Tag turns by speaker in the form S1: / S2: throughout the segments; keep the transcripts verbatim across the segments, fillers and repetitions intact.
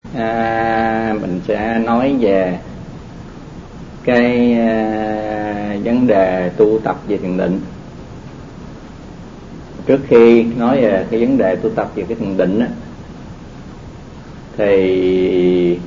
S1: À, mình sẽ nói về cái à, vấn đề tu tập về thiền định. Trước khi nói về cái vấn đề tu tập về cái thiền định á, thì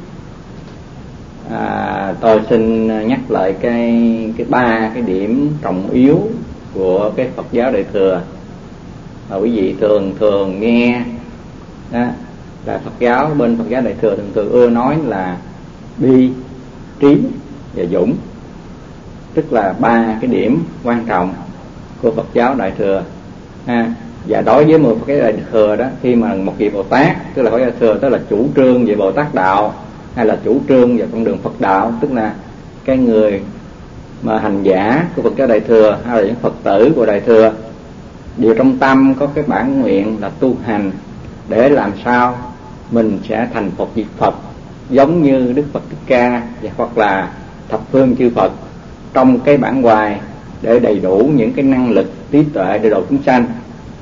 S1: à, tôi xin nhắc lại cái cái ba cái điểm trọng yếu của cái Phật giáo Đại thừa mà quý vị thường thường nghe đó, là Phật giáo bên Phật giáo Đại thừa thường thường ưa nói là bi, trí và dũng, tức là ba cái điểm quan trọng của Phật giáo Đại thừa. À, và đối với mười Phật giáo Đại thừa đó, khi mà một vị Bồ Tát, tức là Phật giáo Đại thừa, tức là chủ trương về Bồ Tát đạo hay là chủ trương về con đường Phật đạo, tức là cái người mà hành giả của Phật giáo Đại thừa hay là những Phật tử của Đại thừa đều trong tâm có cái bản nguyện là tu hành để làm sao mình sẽ thành Phật diệt Phật, giống như Đức Phật Thích Ca hoặc là thập phương chư Phật trong cái bản hoài, để đầy đủ những cái năng lực trí tuệ để độ chúng sanh.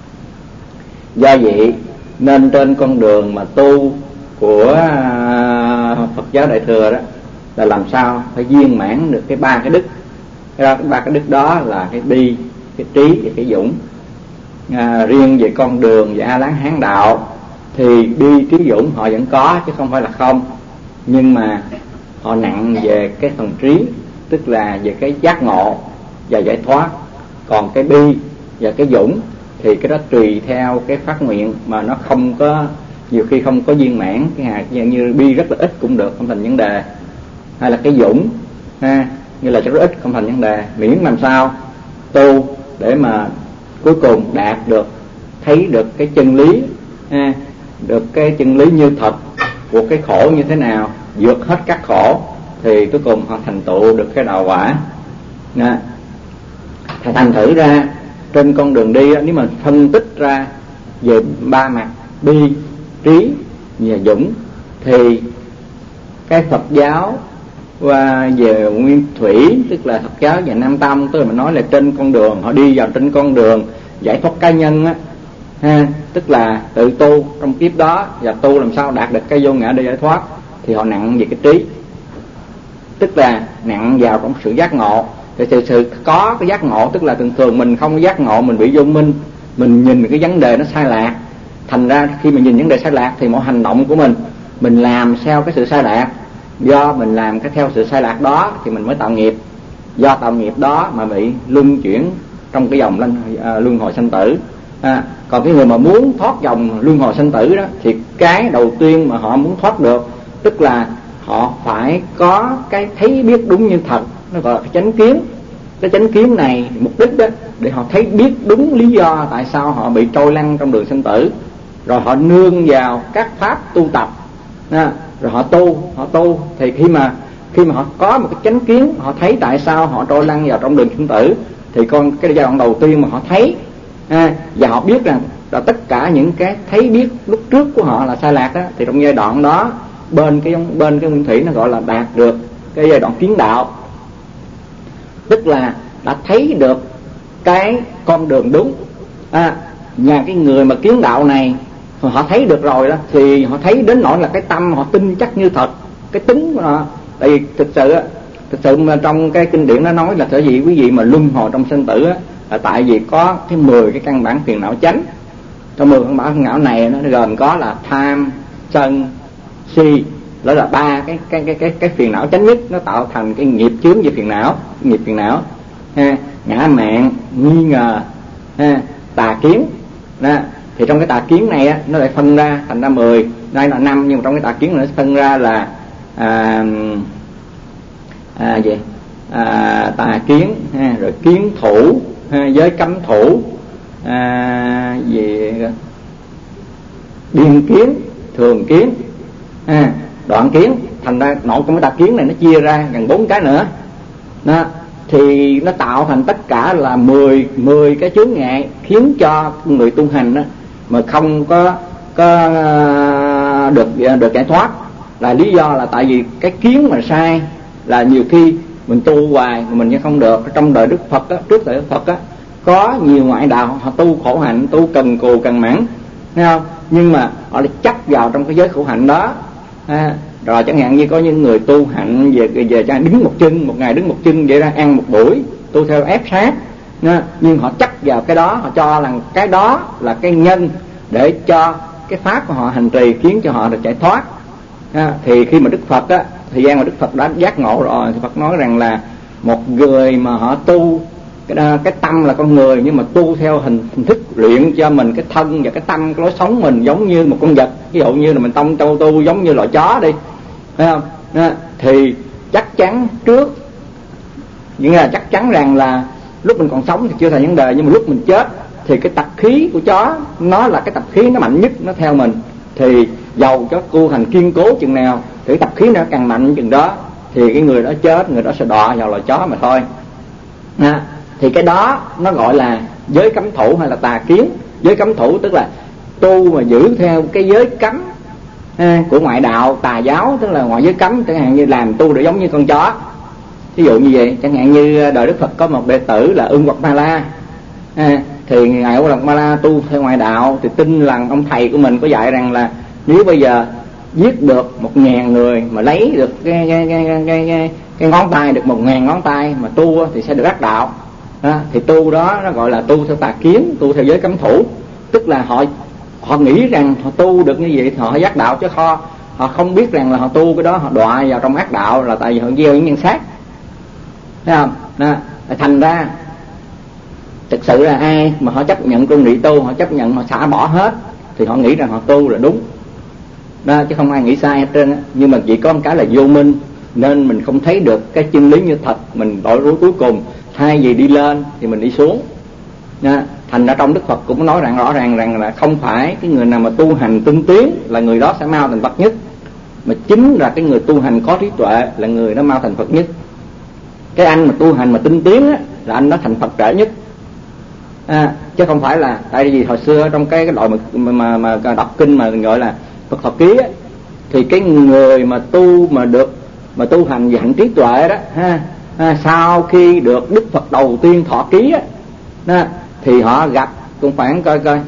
S1: Do vậy nên trên con đường mà tu của Phật giáo Đại thừa đó là làm sao phải viên mãn được cái ba cái đức. Cái ba cái đức đó là cái bi, cái trí và cái dũng. À, riêng về con đường về A Lán Hán đạo thì bi, trí, dũng họ vẫn có chứ không phải là không, nhưng mà họ nặng về cái phần trí, tức là về cái giác ngộ và giải thoát. Còn cái bi và cái dũng thì cái đó tùy theo cái phát nguyện mà nó không có, nhiều khi không có viên mãn. Cái hạt như bi rất là ít cũng được, không thành vấn đề, hay là cái dũng ha, như là rất ít không thành vấn đề, miễn làm sao tu để mà cuối cùng đạt được, thấy được cái chân lý ha, được cái chân lý như thật của cái khổ như thế nào, vượt hết các khổ, thì cuối cùng họ thành tựu được cái đạo quả. Nè, thành thử ra trên con đường đi, nếu mà phân tích ra về ba mặt bi, trí và dũng, thì cái Phật giáo và về nguyên thủy, tức là Phật giáo và Nam Tông, tức là mình nói là trên con đường họ đi vào trên con đường giải thoát cá nhân á, ha, tức là tự tu trong kiếp đó và tu làm sao đạt được cái vô ngã để giải thoát, thì họ nặng về cái trí, tức là nặng vào trong sự giác ngộ. Thì sự, sự có cái giác ngộ, tức là thường thường mình không có giác ngộ, mình bị vô minh, mình nhìn cái vấn đề nó sai lạc. Thành ra khi mình nhìn vấn đề sai lạc thì mọi hành động của mình mình làm theo cái sự sai lạc. Do mình làm cái theo sự sai lạc đó thì mình mới tạo nghiệp. Do tạo nghiệp đó mà bị luân chuyển trong cái dòng luân, à, luân hồi sanh tử. À, còn cái người mà muốn thoát dòng luân hồi sanh tử đó, thì cái đầu tiên mà họ muốn thoát được, tức là họ phải có cái thấy biết đúng như thật, nó gọi là cái chánh kiến. Cái chánh kiến này mục đích đó để họ thấy biết đúng lý do tại sao họ bị trôi lăn trong đường sinh tử, rồi họ nương vào các pháp tu tập, à, rồi họ tu, họ tu thì khi mà khi mà họ có một cái chánh kiến, họ thấy tại sao họ trôi lăn vào trong đường sinh tử, thì con cái giai đoạn đầu tiên mà họ thấy, à, và họ biết rằng là tất cả những cái thấy biết lúc trước của họ là sai lạc đó, thì trong giai đoạn đó bên cái bên cái nguyên thủy nó gọi là đạt được cái giai đoạn kiến đạo, tức là đã thấy được cái con đường đúng. À, nhà cái người mà kiến đạo này họ thấy được rồi đó, thì họ thấy đến nỗi là cái tâm họ tin chắc như thật cái tính của họ. Tại vì thực sự thực sự mà trong cái kinh điển nó nói là sở dĩ quý vị mà luân hồi trong sinh tử á, là tại vì có cái mười cái căn bản phiền não chánh. Trong mười căn bản phiền não này nó gồm có là tham, sân, si, đó là ba cái cái cái cái cái phiền não chánh nhất, nó tạo thành cái nghiệp chướng về phiền não, nghiệp phiền não, ha, ngã mạn, nghi ngờ, ha, tà kiến. Đó. Thì trong cái tà kiến này á, nó lại phân ra thành ra mười, đây là năm, nhưng mà trong cái tà kiến này nó phân ra là à, à gì à, tà kiến, ha, rồi kiến thủ, ha, giới cấm thủ, à, gì biên kiến, thường kiến, ha, đoạn kiến. Thành ra nội trong cái tà kiến này nó chia ra gần bốn cái nữa đó, thì nó tạo thành tất cả là mười mười cái chướng ngại khiến cho người tu hành đó mà không có có được được giải thoát. Là lý do là tại vì cái kiến mà sai, là nhiều khi mình tu hoài mà mình không được. Trong đời Đức Phật á, trước đời Đức Phật á, có nhiều ngoại đạo họ tu khổ hạnh, tu cần cù cần mẫn, thấy không? Nhưng mà họ lại chấp vào trong cái giới khổ hạnh đó, À, rồi chẳng hạn như có những người tu hạnh về về cho đứng một chân, một ngày đứng một chân vậy ra ăn một buổi, tu theo ép sát, nhưng họ chắc vào cái đó, họ cho rằng cái đó là cái nhân để cho cái pháp của họ hành trì khiến cho họ được giải thoát. À, thì khi mà Đức Phật á, thời gian mà Đức Phật đã giác ngộ rồi thì Phật nói rằng là một người mà họ tu cái, cái tâm là con người, nhưng mà tu theo hình, hình thức luyện cho mình cái thân và cái tâm, cái lối sống mình giống như một con vật, ví dụ như là mình tông tu tu giống như loại chó đi, thấy không? À, thì chắc chắn trước, nghĩa là chắc chắn rằng là lúc mình còn sống thì chưa thành vấn đề, nhưng mà lúc mình chết thì cái tập khí của chó nó là cái tập khí nó mạnh nhất, nó theo mình. Thì dầu cho tu hành kiên cố chừng nào thì tập khí nó càng mạnh chừng đó, thì cái người đó chết, người đó sẽ đọa vào loài chó mà thôi. À, thì cái đó nó gọi là giới cấm thủ hay là tà kiến. Giới cấm thủ tức là tu mà giữ theo cái giới cấm à, của ngoại đạo tà giáo, tức là ngoại giới cấm, chẳng hạn như làm tu để giống như con chó. Ví dụ như vậy, chẳng hạn như đời Đức Phật có một đệ tử là Ưng Quật Ma La, à, thì ngài Ưng Quật Ma La tu theo ngoại đạo, thì tin rằng ông thầy của mình có dạy rằng là nếu bây giờ giết được một ngàn người mà lấy được cái cái cái cái, cái, cái, cái ngón tay, được một ngàn ngón tay mà tu thì sẽ được đắc đạo. À, thì tu đó nó gọi là tu theo tà kiến, tu theo giới cấm thủ, tức là họ họ nghĩ rằng họ tu được như vậy thì họ giác đạo, chứ kho họ không biết rằng là họ tu cái đó họ đọa vào trong ác đạo, là tại vì họ gieo những nhân sát, thấy không? Đó, thành ra thực sự là ai mà họ chấp nhận cương vị tu, họ chấp nhận họ xả bỏ hết thì họ nghĩ rằng họ tu là đúng đó, chứ không ai nghĩ sai hết trơn á. Nhưng mà chỉ có một cái là vô minh, nên mình không thấy được cái chân lý như thật, mình đổi rối cuối cùng, thay vì đi lên thì mình đi xuống. Nha. Thành ra trong Đức Phật cũng nói rằng rõ ràng rằng là không phải cái người nào mà tu hành tinh tiến là người đó sẽ mau thành Phật nhất, mà chính là cái người tu hành có trí tuệ là người đó mau thành Phật nhất. Cái anh mà tu hành mà tinh tiến á, là anh đó thành Phật trễ nhất. À, chứ không phải là tại vì hồi xưa trong cái, cái loại mà, mà, mà, mà đọc kinh mà gọi là Phật Thọ Ký á, thì cái người mà tu mà được mà tu hành về hạnh trí tuệ đó ha, à, sau khi được Đức Phật đầu tiên thọ ký á, à, thì họ gặp cũng khoảng coi coi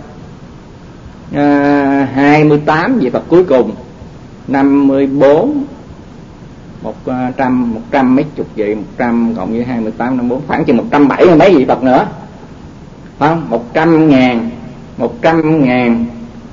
S1: à, hai mươi tám vị Phật cuối cùng, năm mươi bốn, một trăm, một trăm mấy chục vị, một trăm cộng với hai mươi tám, năm mươi bốn, khoảng chừng một trăm bảy mươi mấy vị Phật nữa, phải không? Một trăm ngàn, một trăm ngàn,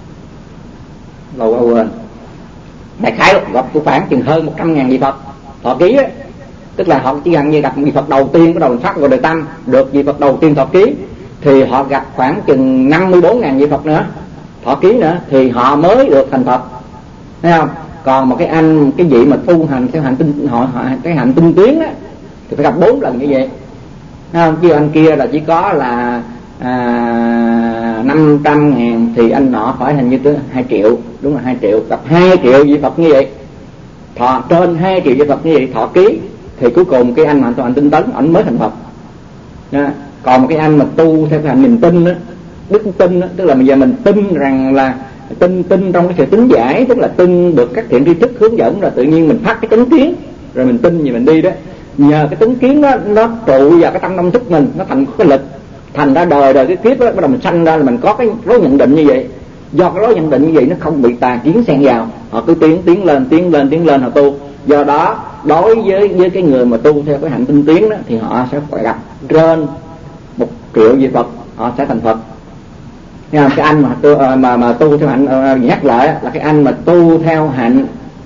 S1: lâu quá quên, đại khái gặp cũng khoảng chừng hơn một trăm ngàn vị Phật thọ ký á, tức là họ chỉ gần như gặp vị Phật đầu tiên của đầu pháp của đời Tâm, được vị Phật đầu tiên thọ ký, thì họ gặp khoảng chừng năm mươi bốn ngàn vị Phật nữa thọ ký nữa, thì họ mới được thành Phật, thấy không? Còn một cái anh cái vị mà tu hành theo hạnh tinh họ, họ cái hạnh tinh tiến á thì phải gặp bốn lần như vậy, thấy không? Chứ anh kia là chỉ có là à, năm trăm ngàn thì anh nọ phải hình như tới hai triệu, đúng là hai triệu, gặp hai triệu vị Phật như vậy, thọ trên hai triệu vị Phật như vậy thọ ký, thì cuối cùng cái anh mà tu hành tinh tấn ảnh mới thành Phật. À, còn một cái anh mà tu theo cái hành niềm tin á, đức tin á, tức là bây giờ mình tin rằng là tin tin trong cái sự tính giải, tức là tin được các thiện tri thức hướng dẫn, rồi tự nhiên mình phát cái chánh kiến, rồi mình tin gì mình đi đó, nhờ cái tính kiến đó nó trụ vào cái tâm tâm thức mình, nó thành cái lực, thành ra đời đời cái kiếp đó bắt đầu mình sanh ra là mình có cái lối nhận định như vậy. Do cái lối nhận định như vậy nó không bị tà kiến xen vào, họ cứ tiến tiến lên tiến lên tiến lên họ tu. Do đó đối với với cái người mà tu theo cái hạnh tinh tiến đó, thì họ sẽ phải gặp trên một triệu vị Phật, họ sẽ thành Phật. Cái anh mà tu mà mà tu theo hạnh, nhắc lại là cái anh mà tu theo hạnh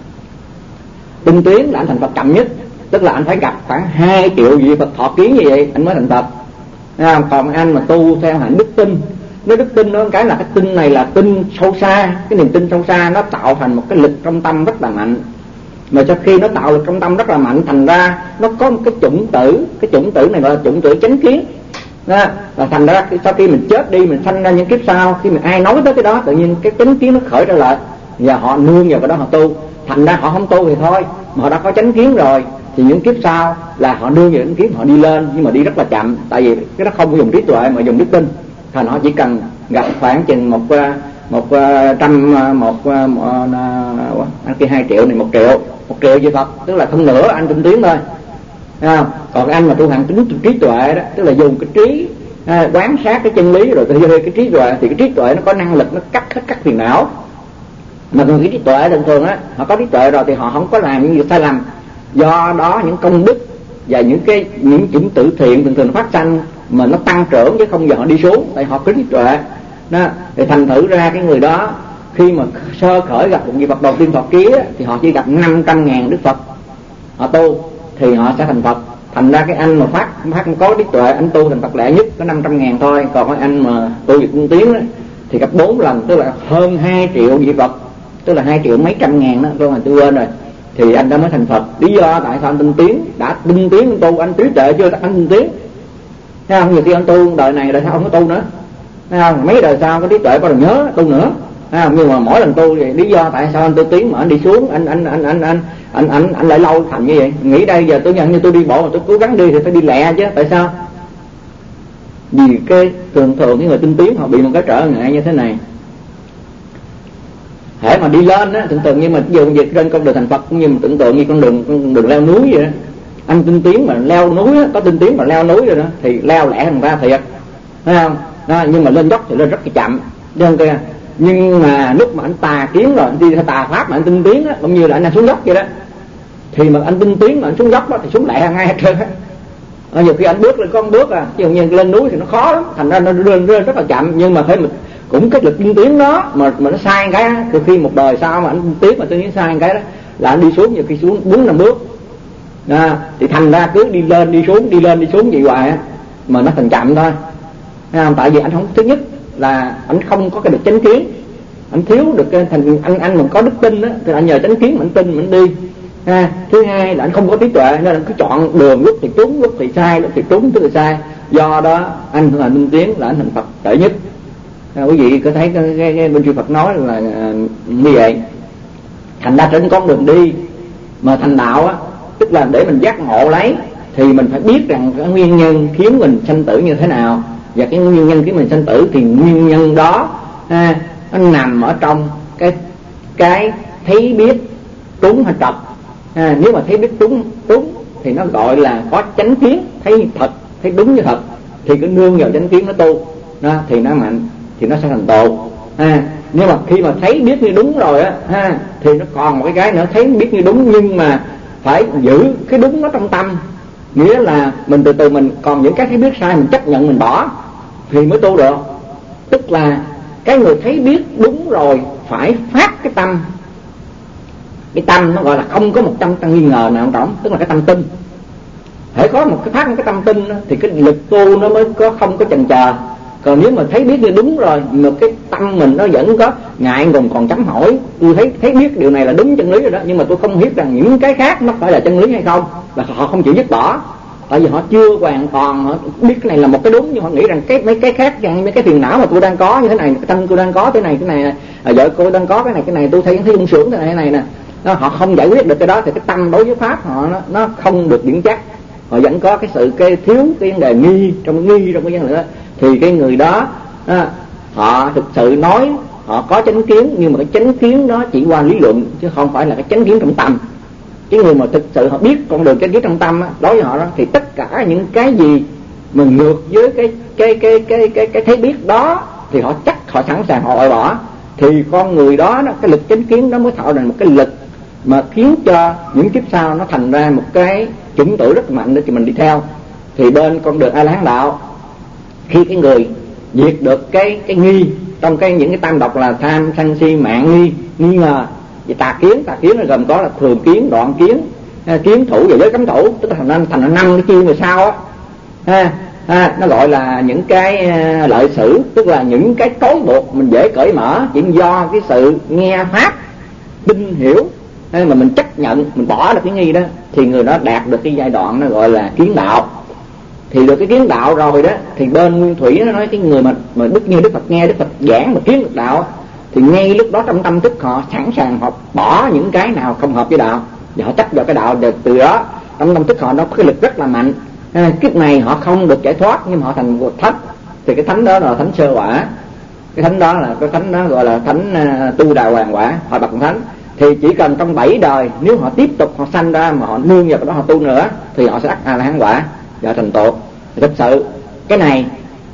S1: tinh tiến là anh thành Phật chậm nhất, tức là anh phải gặp khoảng hai triệu vị Phật thọ ký như vậy anh mới thành Phật. Còn anh mà tu theo hạnh đức tin, nếu đức tin nó cái là cái tin này là tin sâu xa, cái niềm tin sâu xa nó tạo thành một cái lực trong tâm rất là mạnh, mà cho khi nó tạo lực trong tâm rất là mạnh, thành ra nó có một cái chủng tử, cái chủng tử này gọi là chủng tử chánh kiến đó. Và thành ra sau khi mình chết đi, mình sanh ra những kiếp sau, khi mình ai nói tới cái đó tự nhiên cái chánh kiến nó khởi ra lại, và họ nương vào cái đó họ tu. Thành ra họ không tu thì thôi, mà họ đã có chánh kiến rồi thì những kiếp sau là họ nương vào chánh kiến, họ đi lên, nhưng mà đi rất là chậm, tại vì cái đó không có dùng trí tuệ mà dùng đức tin. Thành họ chỉ cần gặp khoảng chừng một một trăm một, một, một anh kia hai triệu này một triệu một triệu vị Phật, tức là không nửa anh tinh tiến thôi. À, còn anh mà tu hành tính trí tuệ đó, tức là dùng cái trí à, quán sát cái chân lý, rồi từ cái trí tuệ thì cái trí tuệ nó có năng lực nó cắt hết các phiền não, Mà người trí tuệ thường thường á, họ có trí tuệ rồi thì họ không có làm những việc sai lầm. Do đó những công đức và những cái những chủng tử thiện thường thường phát sanh mà nó tăng trưởng chứ không giờ họ đi xuống, tại họ có trí tuệ đó. Thì thành thử ra cái người đó khi mà sơ khởi gặp một vị Phật đầu tiên Phật ký thì họ chỉ gặp năm trăm ngàn Đức Phật họ tu thì họ sẽ thành Phật. Thành ra cái anh mà phát phát có trí tuệ, anh tu thành Phật lẻ nhất có năm trăm ngàn thôi. Còn cái anh mà tu việc tinh tiến đó, thì gặp bốn lần, tức là hơn hai triệu vị Phật, tức là hai triệu mấy trăm ngàn đó, tôi mà tôi quên rồi, thì anh đã mới thành Phật. Lý do tại sao anh tinh tiến? Đã tinh tiến tu, anh trí tuệ chưa, anh tinh tiến. Thấy không? Nhiều khi anh tu đời này đời sau không có tu nữa, thấy không? Mấy đời sau có trí tuệ bắt đầu nhớ tu nữa, thấy không? Nhưng mà mỗi lần tu thì lý do tại sao anh tu tiến mà anh đi xuống, anh anh anh anh anh anh anh anh lại lâu thành như vậy. Nghĩ đây giờ tôi nhận như tôi đi bộ mà tôi cố gắng đi thì phải đi lẹ chứ, tại sao? Vì cái thường thường cái người tinh tiến họ bị một cái trở ngại như thế này. Hễ mà đi lên á, tưởng tượng như mình dùng việc trên con đường thành Phật cũng như mình tưởng tượng như con đường con đường leo núi vậy đó. Anh tinh tiến mà leo núi á, có tinh tiến mà leo núi rồi đó thì leo lẹ thằng ta thiệt, thấy không? Đó, nhưng mà lên dốc thì lên rất là chậm, thấy không kia? Nhưng mà lúc mà anh tà kiến rồi, anh đi theo tà pháp mà anh tinh tiến á, cũng như là anh đang xuống dốc vậy đó, thì mà anh tinh tiến mà anh xuống dốc đó thì xuống lẹ ngay hết trơn á. Nhiều khi anh bước lên con bước à, chứ không lên núi thì nó khó lắm, thành ra nó lên lên rất là chậm. Nhưng mà phải mình cũng cái lực tinh tiến đó mà mà nó sai cái đó, từ khi một đời sau mà anh tinh tiến mà tinh tiến sai cái đó là anh đi xuống, nhiều khi xuống bốn năm bước à, thì thành ra cứ đi lên đi xuống đi lên đi xuống vậy hoài á, mà nó thành chậm thôi. À, tại vì anh không, thứ nhất là anh không có cái được chánh kiến, anh thiếu được cái thành anh anh mà có đức tin á thì anh nhờ chánh kiến mà anh tin mà anh đi. À, thứ hai là anh không có trí tuệ nên anh cứ chọn đường, lúc thì trúng lúc thì sai, lúc thì trúng tức là sai. Do đó anh là tinh tiến là anh thành Phật tệ nhất. À, quý vị có thấy cái, cái, cái bên chư Phật nói là à, như vậy. Thành ra trên con đường đi mà thành đạo á, tức là để mình giác ngộ lấy thì mình phải biết rằng cái nguyên nhân khiến mình sanh tử như thế nào, và cái nguyên nhân khiến mình sanh tử thì nguyên nhân đó à, nó nằm ở trong cái cái thấy biết trúng hay trật. À, nếu mà thấy biết trúng trúng thì nó gọi là có chánh kiến, thấy thật, thấy đúng như thật thì cứ nương vào chánh kiến nó tu đó, thì nó mạnh thì nó sẽ thành tột. À, nhưng mà khi mà thấy biết như đúng rồi á ha, thì nó còn một cái cái nữa, thấy biết như đúng nhưng mà phải giữ cái đúng nó trong tâm, nghĩa là mình từ từ mình còn những cái thấy biết sai mình chấp nhận mình bỏ thì mới tu được. Tức là cái người thấy biết đúng rồi phải phát cái tâm, cái tâm nó gọi là không có một trăm tâm nghi ngờ nào trong, tức là cái tâm tin. Hãy có một cái phát một cái tâm tin đó, thì cái lực tu nó mới có không có chần chờ. Còn nếu mà thấy biết như đúng rồi mà cái tâm mình nó vẫn có ngại ngùng còn chấm hỏi, tôi thấy thấy biết điều này là đúng chân lý rồi đó, nhưng mà tôi không biết rằng những cái khác nó phải là chân lý hay không, là họ không chịu dứt bỏ. Tại vì họ chưa hoàn toàn họ biết cái này là một cái đúng, nhưng họ nghĩ rằng cái mấy cái khác, rằng mấy cái phiền não mà tôi đang có như thế này, cái tâm tôi đang có thế này thế này, à, vợ cô đang có cái này cái này, tôi thấy thấy sung sướng thế này thế này nè. Nó, họ không giải quyết được cái đó thì cái tâm đối với pháp họ nó, nó không được vững chắc, họ vẫn có cái sự cái thiếu cái vấn đề nghi trong nghi trong cái vấn đề đó. Thì cái người đó à, họ thực sự nói họ có chánh kiến, nhưng mà cái chánh kiến đó chỉ qua lý luận chứ không phải là cái chánh kiến trong tâm. Cái người mà thực sự họ biết con đường chánh kiến trong tâm á, đối với họ đó thì tất cả những cái gì mà ngược với cái cái cái cái cái cái thấy biết đó thì họ chắc họ sẵn sàng họ loại bỏ. Thì con người đó, đó cái lực chánh kiến đó mới tạo thành một cái lực mà khiến cho những kiếp sau nó thành ra một cái chủng tử rất mạnh để cho mình đi theo. Thì bên con đường A La Hán đạo, khi cái người diệt được cái cái nghi trong cái những cái tam độc là tham sân si mạng nghi nghi ngờ và tà kiến, tà kiến là gồm có là thường kiến, đoạn kiến, kiến thủ và giới cấm thủ, tức là thành ra thành ra năm cái chi mà sau á, ha, ha, nó gọi là những cái lợi sử, tức là những cái trói buộc mình dễ cởi mở, chỉ do cái sự nghe pháp tin hiểu mà mình chấp nhận, mình bỏ được cái nghi đó thì người đó đạt được cái giai đoạn nó gọi là kiến đạo. Thì được cái kiến đạo rồi đó thì bên Nguyên Thủy nó nói cái người mà mà đức như Đức Phật nghe Đức Phật giảng mà kiến được đạo thì ngay lúc đó trong tâm thức họ sẵn sàng họ bỏ những cái nào không hợp với đạo và họ chấp vào cái đạo. Được từ đó trong tâm thức họ nó có cái lực rất là mạnh. À, kiếp này họ không được giải thoát nhưng mà họ thành một thánh, thì cái thánh đó là thánh sơ quả, cái thánh đó là cái thánh đó gọi là thánh uh, tu đà hoàng quả, họ bậc thánh. Thì chỉ cần trong bảy đời nếu họ tiếp tục họ sanh ra mà họ nương vào cái đó họ tu nữa thì họ sẽ đắc A La Hán quả và thành tột. Thật sự cái này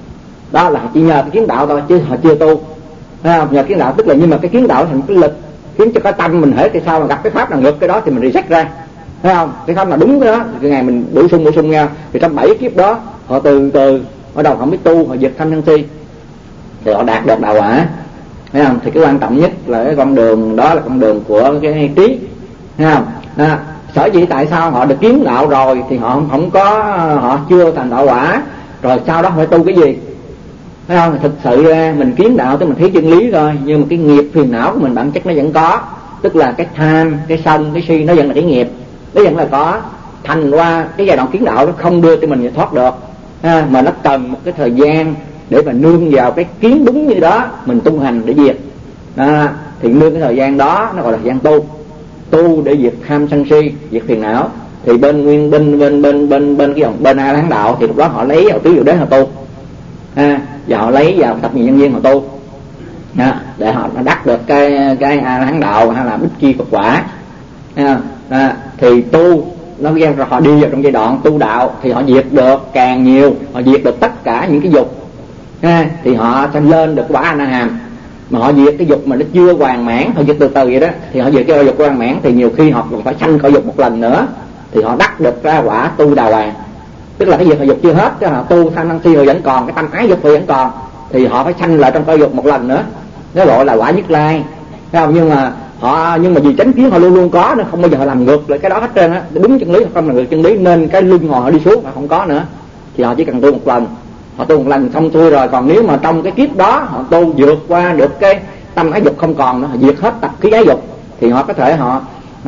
S1: đó là chỉ nhờ cái kiến đạo thôi chứ họ chưa tu. À, nhờ kiến đạo tức là nhưng mà cái kiến đạo thành cái lực khiến cho cái tâm mình hễ tại sao mà gặp cái pháp nào ngược cái đó thì mình reset ra, thấy không? Cái pháp nào đúng cái đó thì cái ngày mình bổ sung bổ sung nhau. Thì trong bảy kiếp đó họ từ từ ở đầu họ biết tu, họ diệt tham sân si thì họ đạt được đạo quả, thấy không? Thì cái quan trọng nhất là cái con đường đó là con đường của cái trí, thấy không? À, sở dĩ tại sao họ được kiến đạo rồi thì họ không, không có họ chưa thành đạo quả, rồi sau đó phải tu cái gì, thấy không? Thực sự ra mình kiến đạo tức mình thấy chân lý rồi, nhưng mà cái nghiệp phiền não của mình bản chất nó vẫn có, tức là cái tham, cái sân, cái si nó vẫn là cái nghiệp, nó vẫn là có. Thành qua cái giai đoạn kiến đạo nó không đưa cho mình thoát được, à, mà nó cần một cái thời gian để mà nương vào cái kiến đúng như đó mình tu hành để diệt, à, thì nương cái thời gian đó nó gọi là thời gian tu, tu để diệt tham sân si, diệt phiền não. Thì bên nguyên bên bên bên bên bên cái dòng bên A La Hán đạo thì lúc đó họ lấy vào tứ diệu đế họ tu, à, và họ lấy vào tập nhị nhân viên họ tu, à, để họ đắc được cái cái A La Hán đạo hay là bích chi Phật quả, à, à, thì tu nó ra rồi họ đi vào trong giai đoạn tu đạo thì họ diệt được càng nhiều, họ diệt được tất cả những cái dục, à, thì họ sẽ lên được quả A Na Hàm. Mà họ diệt cái dục mà nó chưa hoàn mãn, họ diệt từ từ vậy đó, thì họ diệt cái dục hoàn mãn thì nhiều khi họ còn phải sanh cõi dục một lần nữa thì họ đắc được ra quả tu đà hoàng. Tức là cái việc họ dục chưa hết, chứ họ tu tham năng si họ vẫn còn, cái tâm ái dục họ vẫn còn, thì họ phải sanh lại trong cõi dục một lần nữa, nó gọi là quả Nhất Lai, thấy không? Nhưng mà họ nhưng mà vì chánh kiến họ luôn luôn có nên không bao giờ họ làm ngược lại cái đó hết trơn á. Đúng chân lý họ không làm ngược chân lý nên cái luân hồi họ đi xuống họ không có nữa, thì họ chỉ cần tu một lần, họ tu một lần xong xuôi rồi. Còn nếu mà trong cái kiếp đó họ tu vượt qua được cái tâm ái dục không còn nữa, họ diệt hết tập khí ái dục thì họ có thể họ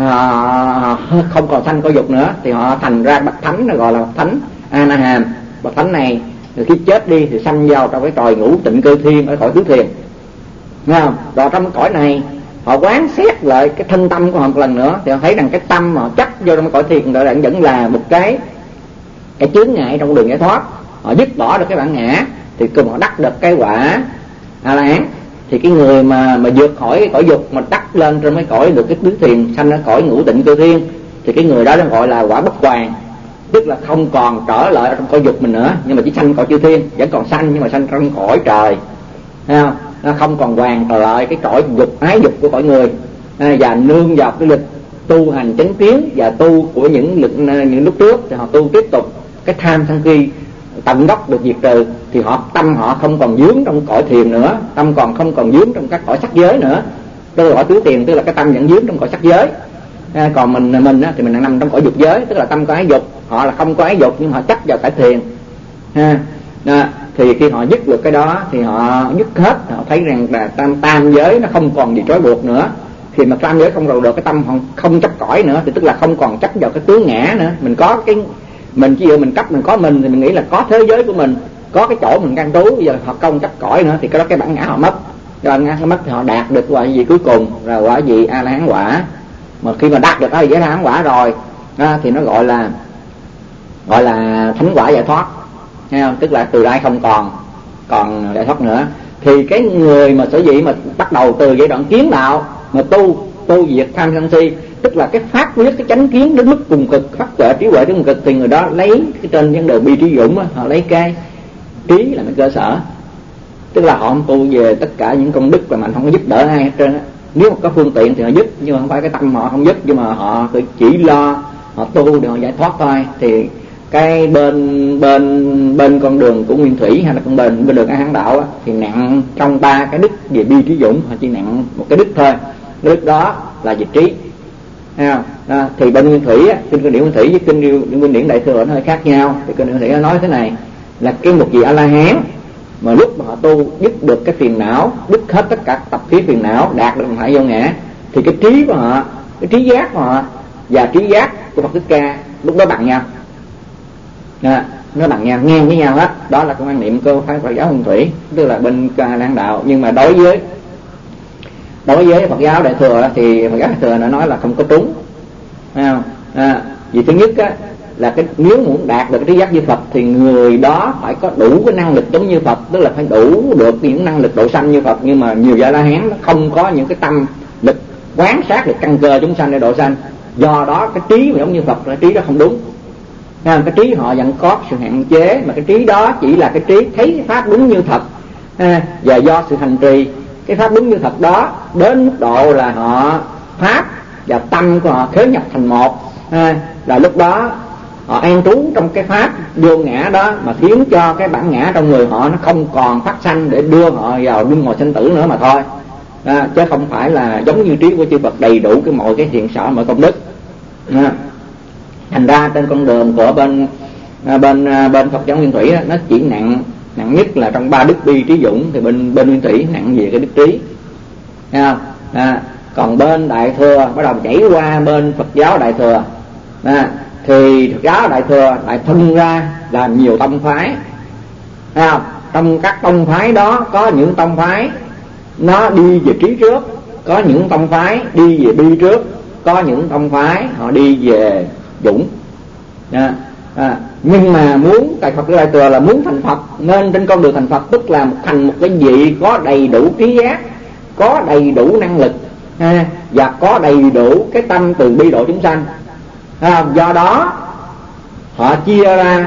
S1: à, không còn sanh cõi dục nữa, thì họ thành ra bậc thánh, nó gọi là bậc thánh A Na Hàm. Bậc thánh này khi chết đi thì sanh vào trong cái cõi ngũ tịnh cơ thiên ở cõi tứ thiền, nghe không? Rồi trong cái cõi này họ quán xét lại cái thân tâm của họ một lần nữa thì họ thấy rằng cái tâm họ chắc vô trong cái cõi thiền đó vẫn là một cái cái chướng ngại trong đường giải thoát. Họ dứt bỏ được cái bản ngã thì cùng họ đắc được cái quả A La Hán. Thì cái người mà mà vượt khỏi cái cõi dục mà đắc lên trên cái cõi được cái tứ thiền, sanh ở cõi ngũ tịnh cơ thiên, thì cái người đó nó gọi là quả bất hoàn, tức là không còn trở lại ở trong cõi dục mình nữa, nhưng mà chỉ sanh cõi chư thiên, vẫn còn sanh nhưng mà sanh trong cõi trời, thấy không? Nó không còn hoàn trở lại cái cõi dục ái dục của cõi người, à, và nương vào cái lịch tu hành chánh kiến và tu của những lịch những lúc trước thì họ tu tiếp tục cái tham sân si tận gốc được diệt trừ, thì họ tâm họ không còn vướng trong cõi thiền nữa, tâm còn không còn vướng trong các cõi sắc giới nữa. Tức là cõi tứ thiền tức là cái tâm vẫn vướng trong cõi sắc giới, à, còn mình mình á, thì mình đang nằm trong cõi dục giới, tức là tâm có ái dục, họ là không có ái dục nhưng họ chấp vào cõi thiền, ha. À, thì khi họ dứt được cái đó thì họ dứt hết, họ thấy rằng là tam tam giới nó không còn gì trói buộc nữa. Khi mà tam giới không rồi được, cái tâm họ không chấp cõi nữa thì tức là không còn chấp vào cái tướng ngã nữa. Mình có cái mình chỉ dựa mình cấp mình có mình thì mình nghĩ là có thế giới của mình, có cái chỗ mình căn trú, bây giờ họ không chấp cõi nữa thì cái đó cái bản ngã họ mất, rồi ngã họ mất thì họ đạt được quả gì cuối cùng là quả gì A La Hán quả. Mà khi mà đạt được A La Hán quả rồi à, thì nó gọi là gọi là thánh quả giải thoát, nghe không? Tức là từ đây không còn còn giải thoát nữa. Thì cái người mà sở dĩ mà bắt đầu từ giai đoạn kiến đạo mà tu tu diệt tham sân si, tức là cái phát quyết cái chánh kiến đến mức cùng cực, phát tuệ trí huệ đến cùng cực, thì người đó lấy cái trên vấn đề bi trí dũng đó, họ lấy cái trí là cái cơ sở. Tức là họ không tu về tất cả những công đức và mạnh không có giúp đỡ ai hết trơn á. Nếu mà có phương tiện thì họ giúp, nhưng mà không phải cái tâm họ không giúp, nhưng mà họ chỉ lo họ tu để họ giải thoát thôi. Thì cái bên bên bên con đường của Nguyên Thủy hay là con bên bên đường A Hán đạo á, thì nặng trong ba cái đức về bi trí dũng, họ chỉ nặng một cái đức thôi. Cái đức đó là về trí, à, à, thì bên Nguyên Thủy á, kinh Nguyên Điển Nguyên Thủy với kinh Nguyên Điển Đại Thừa nó hơi khác nhau. Thì kinh Nguyên Thủy nó nói thế này là cái một vị A La Hán mà lúc mà họ tu dứt được cái phiền não, dứt hết tất cả tập khí phiền não, đạt được hải vô ngã, thì cái trí của họ, cái trí giác của họ và trí giác của Phật Thích Ca lúc đó bằng nhau, à, nó bằng nhau, ngang với nhau hết. Đó là cái quan niệm của phái Phật giáo Nguyên Thủy, tức là bên A La Hán đạo. Nhưng mà đối với đối với Phật giáo Đại Thừa thì Phật giáo Đại Thừa nó nói là không có trúng, thấy không? À, vì thứ nhất á, là cái nếu muốn đạt được cái trí giác như Phật thì người đó phải có đủ cái năng lực giống như Phật, tức là phải đủ được những năng lực độ sanh như Phật. Nhưng mà nhiều A La Hán nó không có những cái tâm lực quán sát được căn cơ chúng sanh để độ sanh, do đó cái trí mà giống như Phật, cái trí đó không đúng. À, cái trí họ vẫn có sự hạn chế, mà cái trí đó chỉ là cái trí thấy cái pháp đúng như thật, à, và do sự hành trì cái pháp đúng như thật đó đến mức độ là họ pháp và tâm của họ khế nhập thành một, à, là lúc đó họ an trú trong cái pháp vô ngã đó, mà khiến cho cái bản ngã trong người họ nó không còn phát sanh để đưa họ vào luân hồi sinh tử nữa mà thôi, à, chứ không phải là giống như trí của chư Phật đầy đủ cái mọi cái thiện sở mọi công đức. À, thành ra trên con đường của bên à, bên à, bên Phật giáo Nguyên Thủy đó, nó chỉ nặng nặng nhất là trong ba đức bi trí dũng, thì bên bên Nguyên Thủy nặng về cái đức trí, thấy không? À, còn bên Đại Thừa bắt đầu nhảy qua bên Phật giáo Đại Thừa, à, thì Phật giáo Đại Thừa lại phân ra là nhiều tông phái, thấy không? Trong các tông phái đó có những tông phái nó đi về trí trước, có những tông phái đi về bi trước, có những tông phái họ đi về dũng, à, à, nhưng mà muốn tại Phật Đại Thừa là muốn thành Phật, nên trên con đường thành Phật tức là thành một cái vị có đầy đủ trí giác, có đầy đủ năng lực, à, và có đầy đủ cái tâm từ bi độ chúng sanh, à, do đó họ chia ra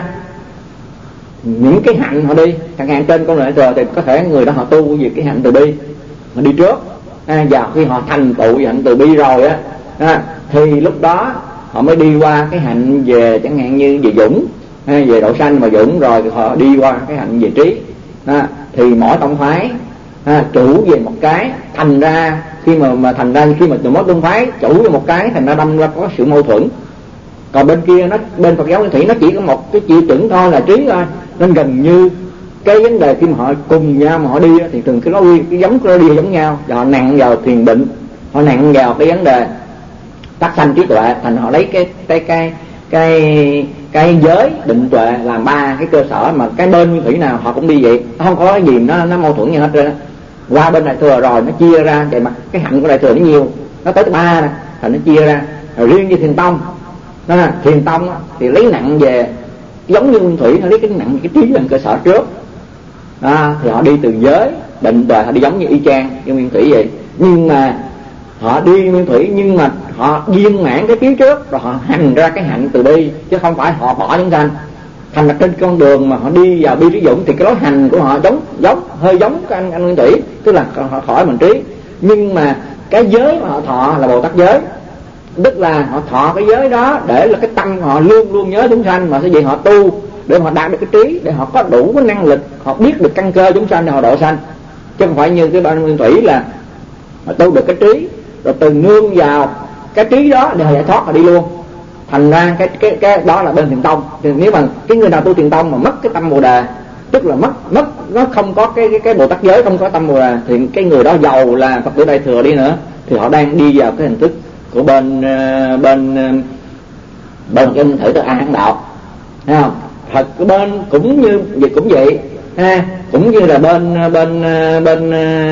S1: những cái hạnh họ đi. Chẳng hạn trên con đường Đại Thừa thì có thể người đó họ tu về cái hạnh từ bi mà đi trước, à, và khi họ thành tựu về hạnh từ bi rồi á, à, thì lúc đó họ mới đi qua cái hạnh về chẳng hạn như về dũng, à, về độ sanh mà dũng rồi thì họ đi qua cái hạnh về trí, à, thì mỗi tông phái à, chủ về một cái, thành ra khi mà mà thành ra khi mà từ mỗi tông phái chủ về một cái thành ra đâm ra có sự mâu thuẫn. Còn bên kia nó bên Phật giáo Nguyên Thủy nó chỉ có một cái chữ chuẩn thôi là trí thôi, nên gần như cái vấn đề khi mà họ cùng nhau mà họ đi thì từng cái lối cái giống cái lối đi giống nhau, và họ nặng vào thiền định, họ nặng vào cái vấn đề tác sanh trí tuệ, thành họ lấy cái cái cái cái cái giới định tuệ làm ba cái cơ sở, mà cái bên Nguyên Thủy nào họ cũng đi vậy, không có cái gì nó nó mâu thuẫn gì hết trơn. Qua bên Đại Thừa rồi nó chia ra vậy, mà cái hạnh của Đại Thừa nó nhiều, nó tới ba nè, thành nó chia ra. Rồi riêng như Thiền Tông, đó là Thiền Tông thì lấy nặng về giống như Nguyên Thủy, nó lấy cái nặng cái trí làm cơ sở trước, à, thì họ đi từ giới định tuệ, họ đi giống như y chang như Nguyên Thủy vậy, nhưng mà họ đi Nguyên Thủy nhưng mà họ viên mãn cái trí trước rồi họ hành ra cái hạnh từ bi, chứ không phải họ bỏ chúng sanh. Thành ra trên con đường mà họ đi vào bi trí dũng thì cái lối hành của họ giống giống hơi giống cái anh anh Nguyên Thủy, tức là họ khỏi mình trí, nhưng mà cái giới mà họ thọ là Bồ Tát giới, tức là họ thọ cái giới đó để là cái tâm họ luôn luôn nhớ chúng sanh, mà sẽ vậy họ tu để họ đạt được cái trí, để họ có đủ cái năng lực, họ biết được căn cơ chúng sanh để họ độ sanh, chứ không phải như cái bên Nguyên Thủy là họ tu được cái trí rồi từ nương vào cái trí đó để họ giải thoát họ đi luôn. Thành ra cái cái cái đó là bên Thiền Tông. Thì nếu mà cái người nào tu Thiền Tông mà mất cái tâm Bồ Đề, tức là mất mất nó không có cái cái, cái Bồ Tát giới, không có tâm Bồ Đề, thì cái người đó giàu là Phật tử Đại Thừa đi nữa thì họ đang đi vào cái hình thức của bên bên bên cái thử tới A Hán đạo, thấy không? Thật cái bên cũng như vậy, cũng vậy ha, cũng như là bên bên bên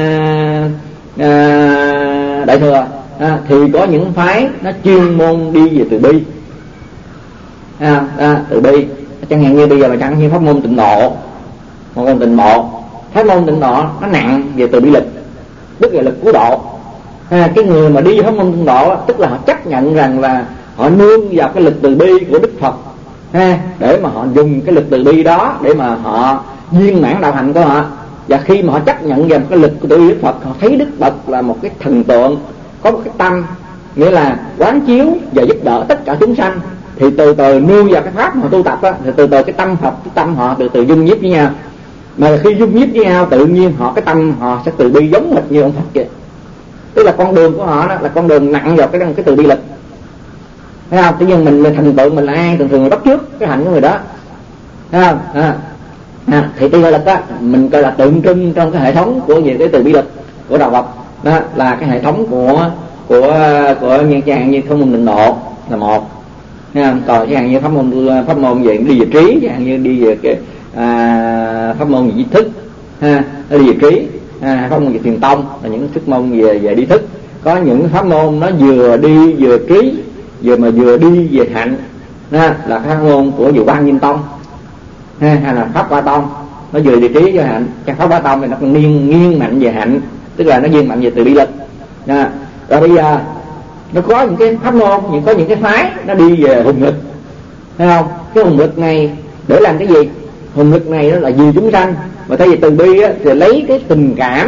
S1: à, Đại Thừa à, thì có những phái nó chuyên môn đi về từ bi, à, à, từ bi chẳng hạn như bây giờ mà chẳng như pháp môn tịnh độ, một môn tịnh độ, pháp môn tịnh độ nó nặng về từ bi lực, tức là lực cứu độ. À, cái người mà đi pháp môn tịnh độ tức là họ chấp nhận rằng là họ nương vào cái lực từ bi của Đức Phật, ha, để mà họ dùng cái lực từ bi đó để mà họ viên mãn đạo hạnh của họ. Và khi mà họ chấp nhận vào cái lực của từ bi Đức Phật, họ thấy Đức Phật là một cái thần tượng, có một cái tâm, nghĩa là quán chiếu và giúp đỡ tất cả chúng sanh, thì từ từ nương vào cái pháp mà họ tu tập á, thì từ từ cái tâm Phật, cái tâm họ từ từ dung nhiếp với nhau. Mà khi dung nhiếp với nhau, tự nhiên họ cái tâm họ sẽ từ bi giống hệt như ông Phật vậy. Tức là con đường của họ đó là con đường nặng vào cái cái từ bi lực, thấy không? Tự nhiên mình thành tựu mình là ai, thường thường là bắt trước cái hạnh của người đó, thấy không? À, à, thì từ bi lực á mình coi là tượng trưng trong cái hệ thống của về cái từ bi lực của đạo Phật đó, là cái hệ thống của của của như chẳng như pháp môn tịnh độ là một, thấy không? Còn chẳng như pháp môn pháp môn về đi về trí, chẳng như đi về cái à, pháp môn về di thức, ha, nó đi về trí. À, pháp môn về Thiền Tông là những pháp môn về về đi thức. Có những pháp môn nó vừa đi vừa trí, vừa mà vừa đi về hạnh, ha, là pháp môn của Diệu Quan Nhiên Tông, ha, hay là Pháp Hoa Tông, nó vừa đi trí về hạnh. Cái Pháp Hoa Tông thì nó còn nghiêng nghiêng mạnh về hạnh, tức là nó nghiêng mạnh về từ bi lực. À, rồi bây giờ nó có những cái pháp môn, những có những cái phái nó đi về hùng lực, thấy không? Cái hùng lực này để làm cái gì? Hùng lực này đó là vì chúng sanh, mà thay vì từ bi á, thì lấy cái tình cảm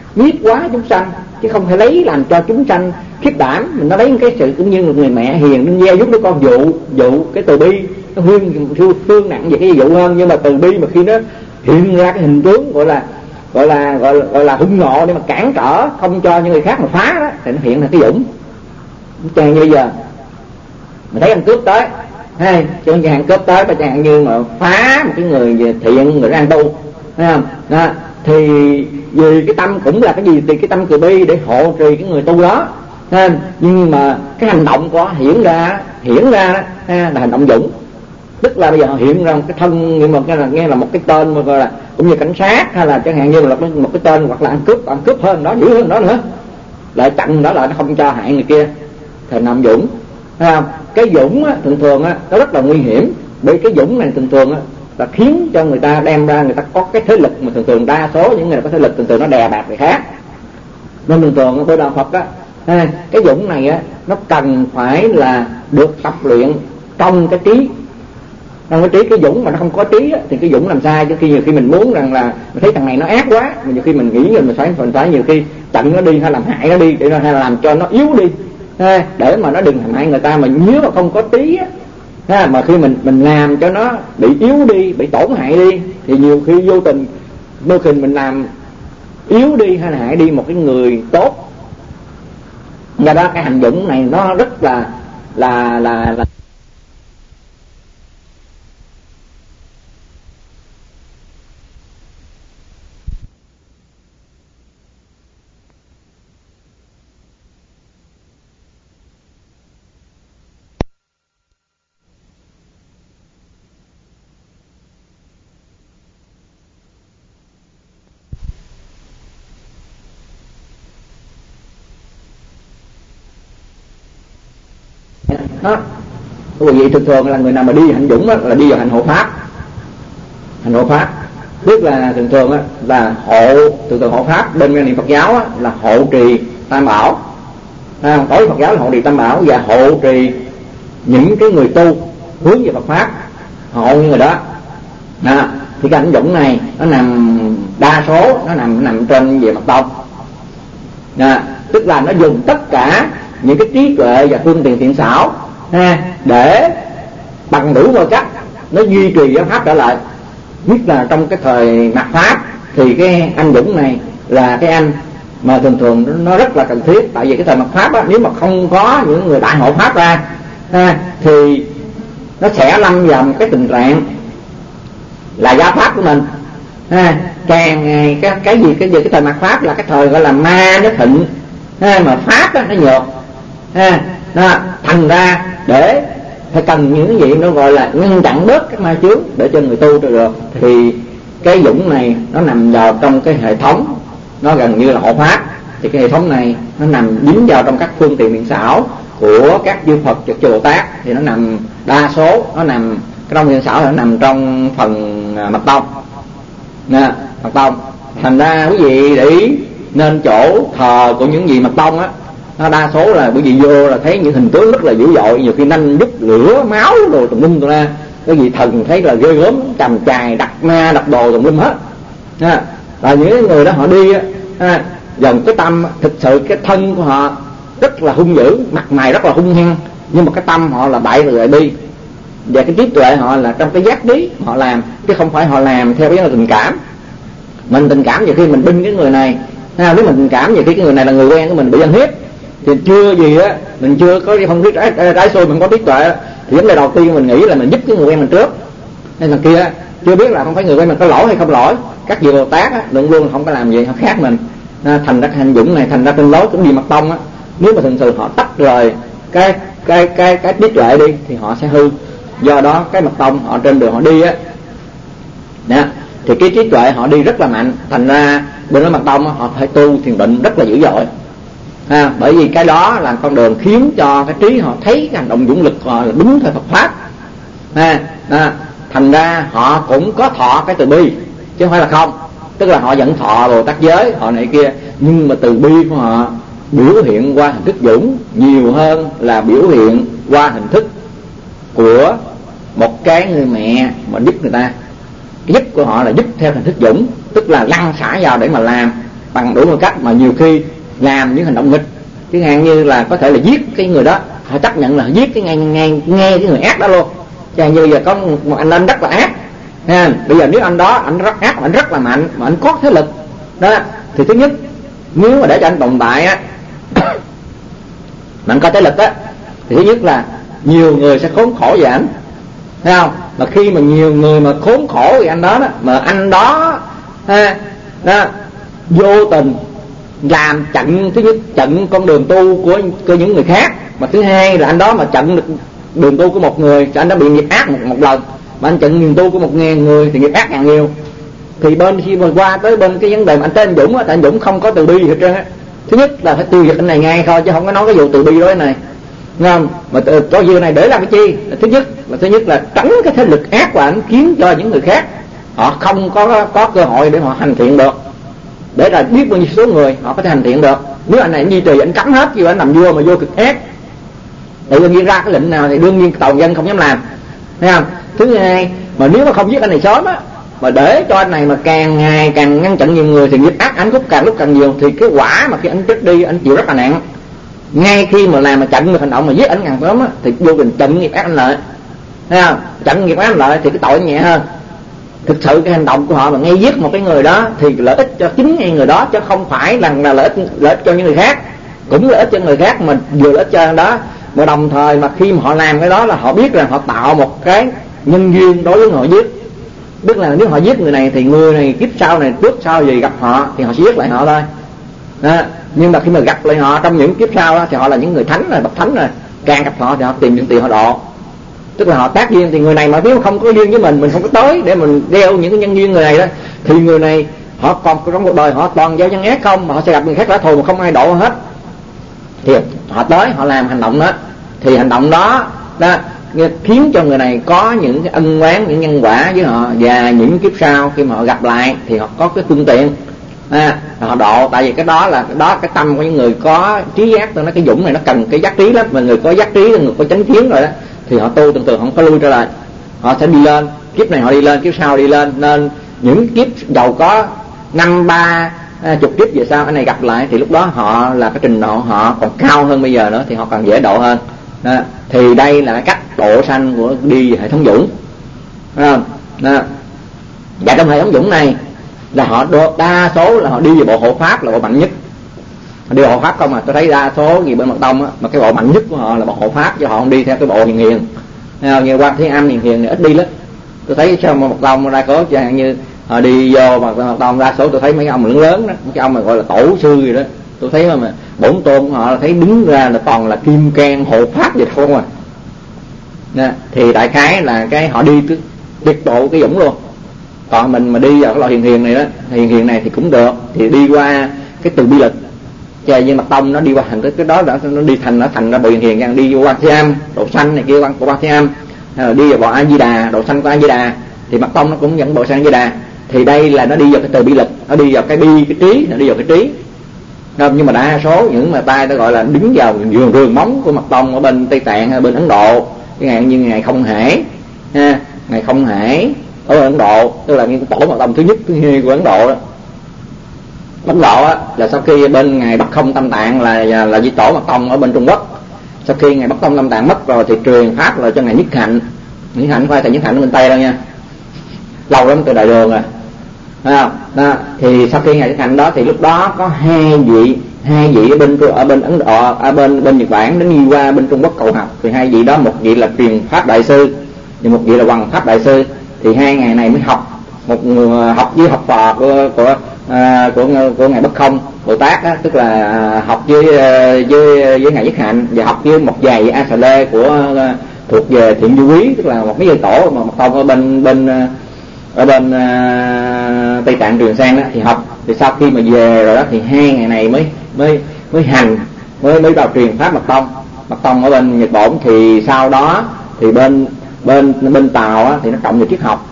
S1: biết quá chúng sanh, chứ không thể lấy làm cho chúng sanh khiếp đảm. Mình nó lấy cái sự cũng như một người mẹ hiền nên gieo giúp đứa con dụ dụ cái từ bi nó huyên phương nặng về cái dụ hơn. Nhưng mà từ bi mà khi nó hiện ra cái hình tướng gọi là gọi là gọi là, gọi là hung nộ để mà cản trở không cho những người khác mà phá đó, thì nó hiện ra cái dũng. Chẳng như bây giờ mình thấy ăn cướp tới, hay cho nhà hàng cướp tới, và chẳng hạn như mà phá một cái người về thiện, người đang tu, thấy không? Đó. Thì vì cái tâm cũng là cái gì, thì cái tâm từ bi để hộ trì cái người tu đó, thấy không? Nhưng mà cái hành động của hiển ra hiển ra ha, là hành động dũng, tức là bây giờ họ hiện ra một cái thân, nhưng mà nghe là nghe là một cái tên mà gọi là cũng như cảnh sát, hay là chẳng hạn như là một cái tên, hoặc là ăn cướp ăn cướp hơn đó, dữ hơn đó nữa, lại chặn đó lại nó không cho hại người kia, thì nằm dũng. Thấy không? Cái dũng á, thường thường á, nó rất là nguy hiểm, bởi cái dũng này thường thường á, là khiến cho người ta đem ra, người ta có cái thế lực mà thường thường đa số những người có thế lực thường thường nó đè bạt người khác. Nên thường thường với đạo Phật á, cái dũng này á, nó cần phải là được tập luyện trong cái trí, trong cái trí. Cái dũng mà nó không có trí á, thì cái dũng làm sai. Chứ khi nhiều khi mình muốn rằng là mình thấy thằng này nó ác quá, mà nhiều khi mình nghĩ rồi mình phải mình phải nhiều khi chặn nó đi, hay làm hại nó đi, để hay là làm cho nó yếu đi, để mà nó đừng làm hại người ta. Mà nếu mà không có trí á, mà khi mình mình làm cho nó bị yếu đi, bị tổn hại đi, thì nhiều khi vô tình đôi khi mình làm yếu đi hay là hại đi một cái người tốt. Do đó cái hành dũng này nó rất là là là, là đó. Quý vị thường thường là người nào mà đi hành dũng đó, là đi vào hành hộ pháp. Hành hộ pháp tức là thường thường á, là hộ thường thường hộ pháp bên quan niệm Phật giáo á, là hộ trì tam bảo. À, tối Phật giáo là hộ trì tam bảo và hộ trì những cái người tu hướng về Phật pháp, hộ những người đó. Đó. Thì cái hành dũng này nó nằm đa số nó nằm nằm trên về mặt tông. Đó. Tức là nó dùng tất cả những cái trí tuệ và phương tiện thiện xảo ha, để bằng đủ mọi cách nó duy trì giáo pháp trở lại. Nhất là trong cái thời mạt pháp thì cái anh dũng này là cái anh mà thường thường nó rất là cần thiết. Tại vì cái thời mạt pháp á, nếu mà không có những người đại hộ pháp ra ha, thì nó sẽ lâm vào một cái tình trạng là giáo pháp của mình ha, càng ngày cái cái gì cái gì cái thời mạt pháp là cái thời gọi là ma nó thịnh ha, mà pháp đó, nó nhược ha. Đó, thành ra để phải cần những cái gì nó gọi là ngăn chặn bớt các ma chướng để cho người tu được, thì cái dũng này nó nằm vào trong cái hệ thống, nó gần như là hộ pháp. Thì cái hệ thống này nó nằm dính vào trong các phương tiện biện xảo của các chư Phật và chư Bồ Tát, thì nó nằm đa số nó nằm cái trong biện xảo nó nằm trong phần mật tông nè, mật tông. Thành ra quý vị để ý nên chỗ thờ của những gì mật tông á, nó đa số là bởi vì vô là thấy những hình tướng rất là dữ dội, nhiều khi nanh đứt lửa máu rồi tùm lum tùm la. Cái gì thần thấy là ghê gớm, trầm chài đặt ma đặt đồ tùm lum hết ha. Và những người đó họ đi á, dần cái tâm thực sự cái thân của họ rất là hung dữ, mặt mày rất là hung hăng, nhưng mà cái tâm họ là bại rồi đi. Và cái trí tuệ họ là trong cái giác trí họ làm, chứ không phải họ làm theo cái là tình cảm. Mình tình cảm nhiều khi mình binh cái người này ha, nếu mình tình cảm nhiều khi cái người này là người quen của mình bị ăn hiếp, thì chưa gì á, mình chưa có không biết trái, trái xôi mình có trí tuệ, thì vấn đề đầu tiên mình nghĩ là mình giúp cái người quen mình trước. Nên thằng kia chưa biết là không phải người quen mình có lỗi hay không lỗi. Các vị Bồ Tát á, luôn luôn không có làm gì họ khác mình. À, thành ra hành dũng này thành ra trên lối cũng đi mật tông á, nếu mà thường thường họ tách rời cái cái cái cái trí tuệ đi thì họ sẽ hư. Do đó cái mật tông họ trên đường họ đi á, nè, thì cái trí tuệ họ đi rất là mạnh. Thành ra bên đó mật tông á, họ phải tu thiền định rất là dữ dội. À, bởi vì cái đó là con đường khiến cho cái trí họ thấy cái hành động dũng lực họ là đúng theo Phật pháp. À, à, thành ra họ cũng có thọ cái từ bi chứ không phải là không, tức là họ vẫn thọ Bồ Tát giới họ này kia, nhưng mà từ bi của họ biểu hiện qua hình thức dũng nhiều hơn là biểu hiện qua hình thức của một cái người mẹ mà giúp người ta. Cái giúp của họ là giúp theo hình thức dũng, tức là lăn xả vào để mà làm bằng đủ mọi cách, mà nhiều khi làm những hành động nghịch, chứ hạn như là có thể là giết cái người đó, họ chấp nhận là giết cái ngay ngay nghe cái người ác đó luôn. Chẳng như giờ có một anh anh rất là ác ha, bây giờ nếu anh đó anh rất ác mà anh rất là mạnh mà anh có thế lực đó, thì thứ nhất nếu mà để cho anh tồn tại á mà anh có thế lực á, thì thứ nhất là nhiều người sẽ khốn khổ về anh, thấy không? Mà khi mà nhiều người mà khốn khổ vì anh đó, đó mà anh đó ha, đó vô tình làm chặn, thứ nhất chặn con đường tu của, của những người khác, mà thứ hai là anh đó mà chặn được đường tu của một người thì anh đã bị nghiệp ác một, một lần, mà anh chặn đường tu của một ngàn người thì nghiệp ác càng nhiều. Thì bên khi mà qua tới bên cái vấn đề mà anh tên anh Dũng á, anh Dũng không có từ bi gì hết trơn á. Thứ nhất là phải tiêu diệt anh này ngay thôi, chứ không có nói cái vụ từ bi đối này, nghe không? Mà có việc này để làm cái chi? Thứ nhất là thứ nhất là tránh cái thế lực ác của anh, khiến cho những người khác họ không có có cơ hội để họ hành thiện được, để là biết bao nhiêu số người họ có thể hành thiện được. Nếu anh này anh duy trì anh cấm hết, chứ anh làm vua mà vô cực ác thì đương nhiên ra cái lệnh nào thì đương nhiên toàn dân không dám làm, thấy không? Thứ hai, mà nếu mà không giết anh này sớm á, mà để cho anh này mà càng ngày càng ngăn chặn nhiều người thì nghiệp ác anh lúc càng lúc càng nhiều, thì cái quả mà khi anh chết đi anh chịu rất là nặng. Ngay khi mà làm mà chặn một hành động mà giết anh càng sớm á, thì vô tình chặn nghiệp ác anh lại, thấy không? Chặn nghiệp ác anh lại thì cái tội nhẹ hơn. Thực sự cái hành động của họ mà ngay giết một cái người đó thì lợi ích cho chính ngay người đó, chứ không phải là, là lợi ích lợi ích cho những người khác. Cũng lợi ích cho người khác mà vừa lợi ích cho anh đó, mà đồng thời mà khi mà họ làm cái đó là họ biết rằng họ tạo một cái nhân duyên đối với người giết. Tức là nếu họ giết người này thì người này kiếp sau này trước sau gì gặp họ thì họ sẽ giết lại họ thôi đó. Nhưng mà khi mà gặp lại họ trong những kiếp sau đó thì họ là những người thánh rồi, bậc thánh rồi, càng gặp họ thì họ tìm những tiền họ độ. Tức là họ tác duyên, thì người này mà nếu không có duyên với mình, mình không có tới để mình đeo những cái nhân duyên người này đó, thì người này họ còn trong cuộc đời họ toàn gieo nhân ác không, mà họ sẽ gặp người khác trả thù mà không ai độ hết. Thì họ tới họ làm hành động đó, thì hành động đó đó khiến cho người này có những cái ân oán, những nhân quả với họ, và những kiếp sau khi mà họ gặp lại thì họ có cái phương tiện à, họ độ. Tại vì cái đó là cái đó cái tâm của những người có trí giác, tôi nói cái dũng này nó cần cái giác trí lắm, mà người có giác trí, người có chánh kiến rồi đó thì họ tu từng từ không có lui trở lại, họ sẽ đi lên, kiếp này họ đi lên, kiếp sau đi lên. Nên những kiếp giàu có năm ba à, chục kiếp về sau anh này gặp lại thì lúc đó họ là cái trình độ họ còn cao hơn bây giờ nữa, thì họ còn dễ độ hơn đó. Thì đây là cái cách độ sanh của đi hệ thống dũng, phải không? Đó. Và trong hệ thống dũng này là họ đa số là họ đi về bộ hộ pháp là bộ mạnh nhất, đi bộ hộ pháp không. Mà tôi thấy đa số gì bên Mật Tông á, mà cái bộ mạnh nhất của họ là bộ hộ pháp, chứ họ không đi theo cái bộ hiền hiền. Như Quan Thế Âm hiền hiền này ít đi lắm. Tôi thấy sao mà Mật Tông ra có chẳng như họ đi vô mà Mật Tông đa số tôi thấy mấy ông lớn lớn đó, mấy cái ông mà gọi là tổ sư gì đó, tôi thấy mà bổn tôn của họ là thấy đứng ra là toàn là kim can hộ pháp vậy không à. Đó. Thì đại khái là cái họ đi tuyệt độ cái dũng luôn. Còn mình mà đi vào cái loại hiền hiền này đó, hiền hiền này thì cũng được, thì đi qua cái từ bi lực. Trời như Mật Tông nó đi qua thành cái cái đó đã nó đi thành nó thành ra bộ hiền hiền, đi vô Quan Thế Âm độ sanh này kia, quan của Quan Thế Âm, rồi đi vào bộ A Di Đà độ sanh của A Di Đà, thì Mật Tông nó cũng dẫn bộ sanh A Di Đà. Thì đây là nó đi vào cái từ bi lực, nó đi vào cái bi cái trí, nó đi vào cái trí. Không, nhưng mà đa số những mà ta đã gọi là đứng vào vườn rường móng của Mật Tông ở bên Tây Tạng hay bên Ấn Độ, cái ngày như ngày Không Hải ha, ngày Không Hải ở Ấn Độ, tức là những tổ Mật Tông thứ nhất thứ hai của Ấn Độ đó. Ấn Độ á, là sau khi bên ngài Bắc Không Tâm Tạng là là di tổ Mật Tông ở bên Trung Quốc. Sau khi ngài Bắc Không Tâm Tạng mất rồi thì truyền pháp rồi cho ngài Nhất Hạnh. Nhất Hạnh không phải thầy Nhất Hạnh ở bên Tây đâu nha, lâu lắm từ Đại Đường rồi. À, đó. Thì sau khi ngài Nhất Hạnh đó thì lúc đó có hai vị hai vị ở bên ở bên Ấn Độ, ở bên bên Nhật Bản đến đi qua bên Trung Quốc cầu học. Thì hai vị đó, một vị là truyền pháp đại sư và một vị là hoằng pháp đại sư. Thì hai ngày này mới học một người học với học trò của của à, của, của ngài Bất Không Bồ Tát đó, tức là học với với với ngài Nhất Hạnh và học với một vài vị A Sà Lê của thuộc về Thiện Du Quý, tức là một mấy vị tổ mà Mật Tông ở bên bên ở bên uh, Tây Tạng truyền sang đó thì học. Thì sau khi mà về rồi đó thì hai ngày này mới mới mới hành mới mới vào truyền pháp Mật Tông. Mật Tông ở bên Nhật Bản. Thì sau đó thì bên bên bên Tàu á, thì nó trọng về triết học,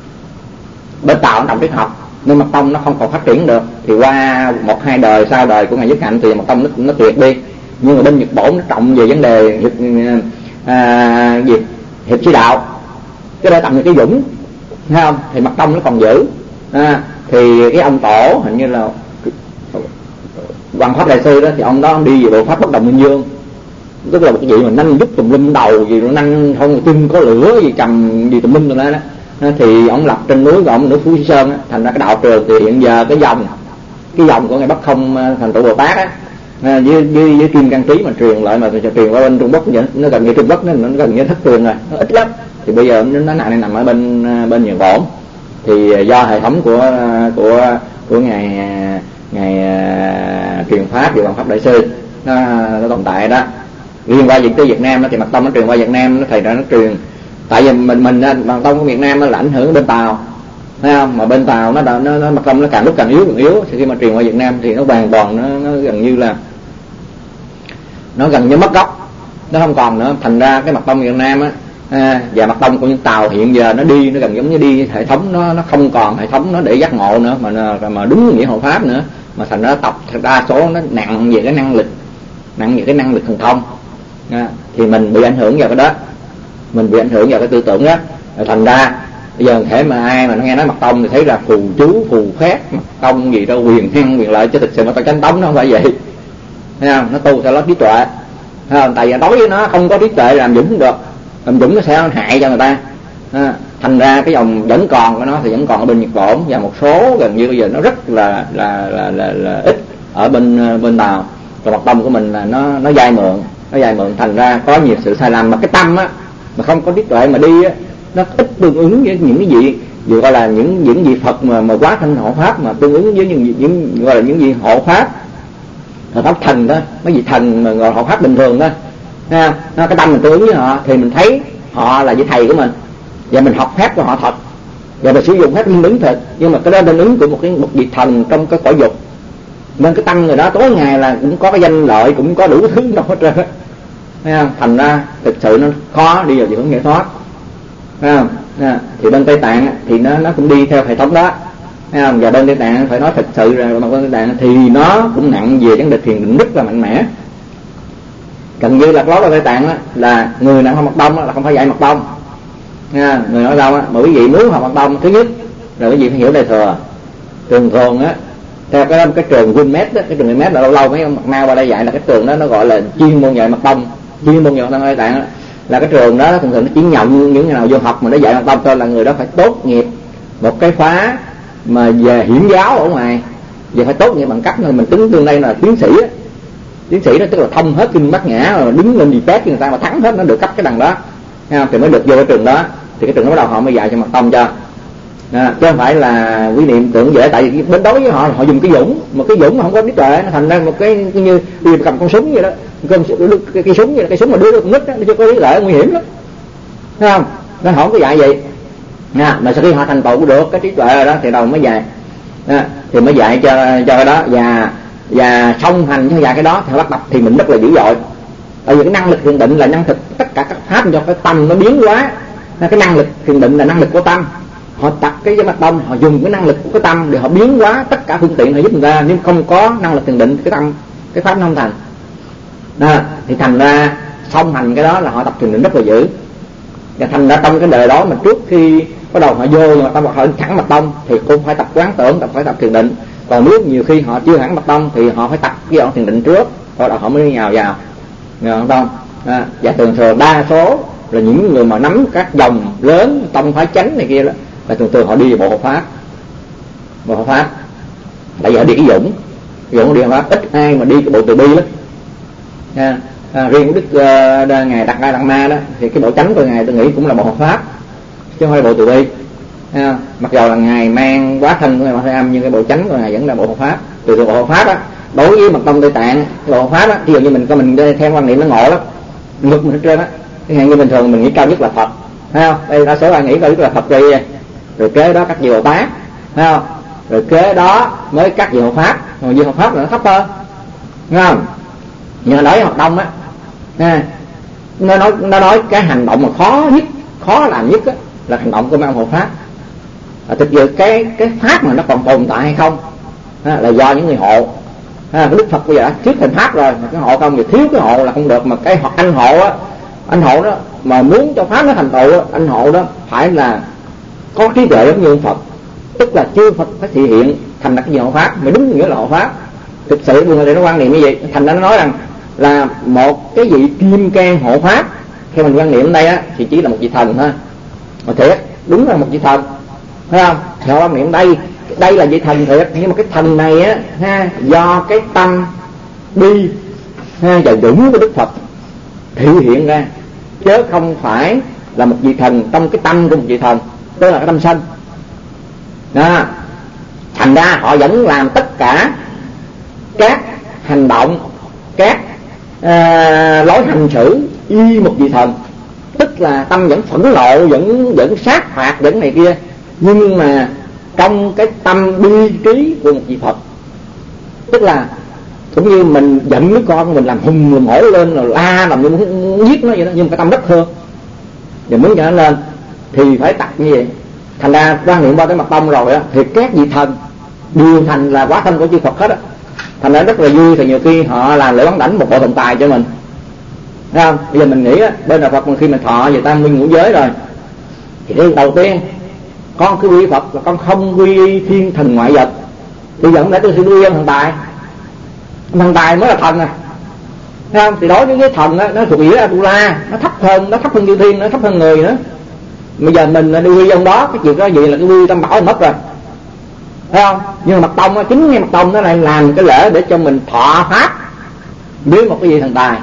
S1: bên Tàu nó trọng triết học nên Mật Tông nó không còn phát triển được. Thì qua một hai đời sau đời của ngài Nhất Hạnh thì Mật Tông nó, nó tuyệt đi. Nhưng mà bên Nhật Bản nó trọng về vấn đề à, gì hiệp sĩ đạo, cái đây tầm như cái dũng, thấy không? Thì Mật Tông nó còn giữ. À, thì cái ông tổ hình như là Văn Pháp Đại Sư đó thì ông đó ông đi về bộ pháp bất động minh vương, tức là một cái gì mà nanh đúc tùm lum đầu gì nó nanh không tin có lửa gì cầm gì tùm lum rồi đó, đó. Thì ông lập trên núi của ông núi Phú Sơn á, thành ra cái đạo trường thì hiện giờ cái dòng cái dòng của ngài Bắc Không Thành Tựu Bồ Tát á, với, với, với Kim Cang Trí mà truyền lại mà truyền qua bên Trung Quốc vậy, nó gần như Trung Quốc nó, nó gần như thất truyền rồi, nó ít lắm. Thì bây giờ nó nằm nằm ở bên bên Nhật Bản, thì do hệ thống của của của ngài ngài uh, truyền pháp về Văn Pháp Đại Sư nó, nó tồn tại đó. Liên qua tới Việt Nam đó, thì Mật Tông nó truyền qua Việt Nam, nó thầy ra nó truyền, tại vì mình mình Mật Tông của Việt Nam nó là ảnh hưởng bên Tàu, thấy không? Mà bên Tàu nó nó, nó Mật Tông nó càng lúc càng yếu càng yếu, thì khi mà truyền qua Việt Nam thì nó hoàn toàn nó, nó gần như là nó gần như mất gốc, nó không còn nữa. Thành ra cái Mật Tông Việt Nam á, à, và Mật Tông của những Tàu hiện giờ nó đi nó gần giống như đi hệ thống, nó nó không còn hệ thống nó để giác ngộ nữa, mà mà đúng nghĩa hộ pháp nữa, mà thành ra tập đa số nó nặng về cái năng lực, nặng về cái năng lực thần thông. À, thì mình bị ảnh hưởng vào cái đó, mình bị ảnh hưởng vào cái tư tưởng đó. Rồi thành ra bây giờ thể mà ai mà nó nghe nói Mật Tông thì thấy là phù chú phù phép Mật Tông gì đâu quyền năng quyền lợi, chứ thực sự mà tao chánh tống nó không phải vậy, thấy không? Nó tu theo lớp trí tuệ, thấy không? Tại vì đối với nó không có trí tuệ làm dũng không được, làm dũng nó sẽ hại cho người ta. À, thành ra cái dòng vẫn còn của nó thì vẫn còn ở bên Nhật Bản, và một số gần như bây giờ nó rất là là là là, là ít ở bên bên Tàu. Còn Mật Tông của mình là nó nó dai mượn, nó dai mượn, thành ra có nhiều sự sai lầm. Mà cái tâm á mà không có trí tuệ mà đi á, nó ít tương ứng với những cái gì vừa gọi là những những vị Phật mà mà quá thanh hộ pháp, mà tương ứng với những những gọi là những vị hộ pháp hộ pháp thần đó, mấy vị thần mà gọi hộ pháp bình thường đó, ha. Nó cái tâm mình tương ứng với họ thì mình thấy họ là vị thầy của mình, và mình học phép của họ thật, và mình sử dụng phép linh ứng thật. Nhưng mà cái đó linh ứng của một cái một vị thần trong cái cõi dục, nên cái tâm người đó tối ngày là cũng có cái danh lợi, cũng có đủ thứ đâu hết trơn á, thấy không? Thành ra thực sự nó khó đi vào hướng giải thoát, thấy không? À, thì bên Tây Tạng thì nó nó cũng đi theo hệ thống đó, thấy không? Và bên Tây Tạng phải nói thật sự rồi, mà bên Tây Tạng thì nó cũng nặng về vấn đề thiền định rất là mạnh mẽ. Gần như là lối vào Tây Tạng á, là người nào học Mật Tông á, là không phải dạy Mật Tông, nha. Người nói đâu á, mà quý vị muốn học Mật Tông, thứ nhất là quý vị phải hiểu Đại Thừa. Thường thường á, theo cái cái trường Winmed đó, cái trường Winmed là lâu lâu mấy ông Mật Ma qua đây dạy, là cái trường đó nó gọi là chuyên môn dạy Mật Tông, chuyên môn dạy Mật Tông Tây Tạng đó. Là cái trường đó thường thường nó chỉ nhận những người nào vô học mà nó dạy Mật Tông thôi, là người đó phải tốt nghiệp một cái khóa mà về hiển giáo ở ngoài, về phải tốt nghiệp bằng cách là mình tính tương đây là tiến sĩ á. Tiến sĩ đó tức là thông hết kinh bát nhã, rồi đứng lên debate với người ta mà thắng hết, nó được cấp cái đằng đó, thì mới được vô cái trường đó. Thì cái trường đó bắt đầu họ mới dạy cho Mật Tông cho. À, chứ không phải là quý niệm tưởng dễ, tại vì đến đối với họ họ dùng cái dũng, mà cái dũng mà không có trí tuệ nó thành ra một cái như đi cầm con súng vậy đó, cái, cái, cái súng vậy đó, cái súng mà đưa được con nít đó, nó chưa có trí tuệ, nguy hiểm lắm, thấy không? Nó không có dạy vậy. À, mà sau khi họ thành tựu được cái trí tuệ rồi đó thì đầu mới dạy, à, thì mới dạy cho cho cái đó, và và song hành cho dạy cái đó thì họ bắt tập thì mình rất là dữ dội. Tại vì cái năng lực thiền định là năng lực tất cả các pháp cho cái tâm nó biến hóa, cái năng lực thiền định là năng lực của tâm. Họ tập cái Mật Tông, họ dùng cái năng lực của cái tâm để họ biến hóa tất cả phương tiện họ giúp người ta. Nhưng không có năng lực thiền định, cái tâm cái pháp nó không thành. À, thì thành ra song hành cái đó là họ tập thiền định rất là dữ. Và thành ra trong cái đời đó mà trước khi bắt đầu họ vô Mật Tông, họ thẳng Mật Tông thì cũng phải tập quán tưởng, tập phải tập thiền định. Còn nếu nhiều khi họ chưa hẳn Mật Tông thì họ phải tập cái đoạn thiền định trước, rồi họ mới nhào vào, nghe không? À, và thường thường đa số là những người mà nắm các dòng lớn tông phái chánh này kia đó, là thường thường họ đi vào bộ hộ pháp, bộ hộ pháp, tại vì họ đi cái dũng, dũng đi hộ pháp, ít ai mà đi cái bộ từ bi lắm. À, à, riêng Đức uh, ngài Đạt Ma Đạt Ma đó thì cái bộ chánh của ngài tôi nghĩ cũng là bộ hộ pháp, chứ không phải bộ từ bi. À, mặc dù là ngài mang quá thân của ngài Mạt Thái Âm, nhưng cái bộ chánh của ngài vẫn là bộ hộ pháp. Từ từ bộ hộ pháp á, đối với Mật Tông Tây Tạng, bộ hộ pháp á, ví dụ như mình có mình theo quan niệm nó ngộ lắm, ngực mình hết trơn á. Cái như bình thường mình nghĩ cao nhất là Phật, thấy không? Đây đa số ai nghĩ cao nhất là Phật rồi, rồi kế đó các vị Bồ Tát, thấy không? Rồi kế đó mới các vị hộ pháp, còn vị hộ pháp là nó thấp hơn, thấy không? Nhưng mà nói Mật Tông á, nó nói nó nói cái hành động mà khó nhất, khó làm nhất á, là hành động của mấy ông hộ pháp. À, thực sự cái cái pháp mà nó còn tồn tại hay không à, là do những người hộ. À, cái Đức Phật bây giờ đã thuyết thành pháp rồi, mà cái hộ không thì thiếu cái hộ là không được. Mà cái anh hộ á, anh hộ đó mà muốn cho pháp nó thành tựu á, anh hộ đó phải là có trí tuệ giống như ông Phật, tức là chư Phật phải thể hiện thành là cái gì hộ pháp mới đúng nghĩa là hộ pháp. thực sự buồn thì nó quan niệm như vậy. Thành ra nó nói rằng là một cái vị kim cang hộ pháp, khi mình quan niệm ở đây á thì chỉ là một vị thần thôi. Mà thiệt đúng là một vị thần, thấy không? Thì họ quan niệm đây đây là vị thần thiệt, nhưng mà cái thần này á ha, do cái tâm bi ha và dũng của Đức Phật thể hiện ra, chứ không phải là một vị thần trong cái tâm của một vị thần, tức là cái tâm sân đó. Thành ra họ vẫn làm tất cả các hành động, các à, lối hành xử y một vị thần, tức là tâm vẫn phẫn nộ, vẫn vẫn sát phạt, vẫn này kia, nhưng mà trong cái tâm bi trí của một vị Phật. Tức là cũng như mình giận đứa con mình làm hùng làm hổ lên, là la làm như muốn giết nó vậy đó, nhưng mà cái tâm rất thương và muốn cho nó lên thì phải tập như vậy. Thành ra quan niệm qua cái mặt tông rồi á thì các vị thần đều thành là quá thân của chư Phật hết á. Thành ra rất là vui, thì nhiều khi họ làm lễ bán đảnh một bộ thần tài cho mình, thấy không? Bây giờ mình nghĩ á, bên đạo Phật mà khi mình thọ về tam nguyên ngũ giới rồi thì điều đầu tiên con cứ quy Phật là con không quy thiên thần ngoại vật. Bây giờ không lẽ tôi sẽ quy thần tài, thần tài mới là thần à, thấy không? Thì đối với cái thần á, nó thuộc nghĩa Atula, nó thấp hơn, nó thấp hơn chư thiên, nó thấp hơn người nữa. Bây giờ mình đi quy ông đó, cái chuyện đó gì là cái quy tam bảo mất rồi, thấy không? Nhưng mà mật tông á, chính ngay mật tông nó lại làm cái lễ để cho mình thọ pháp với một cái vị thần tài,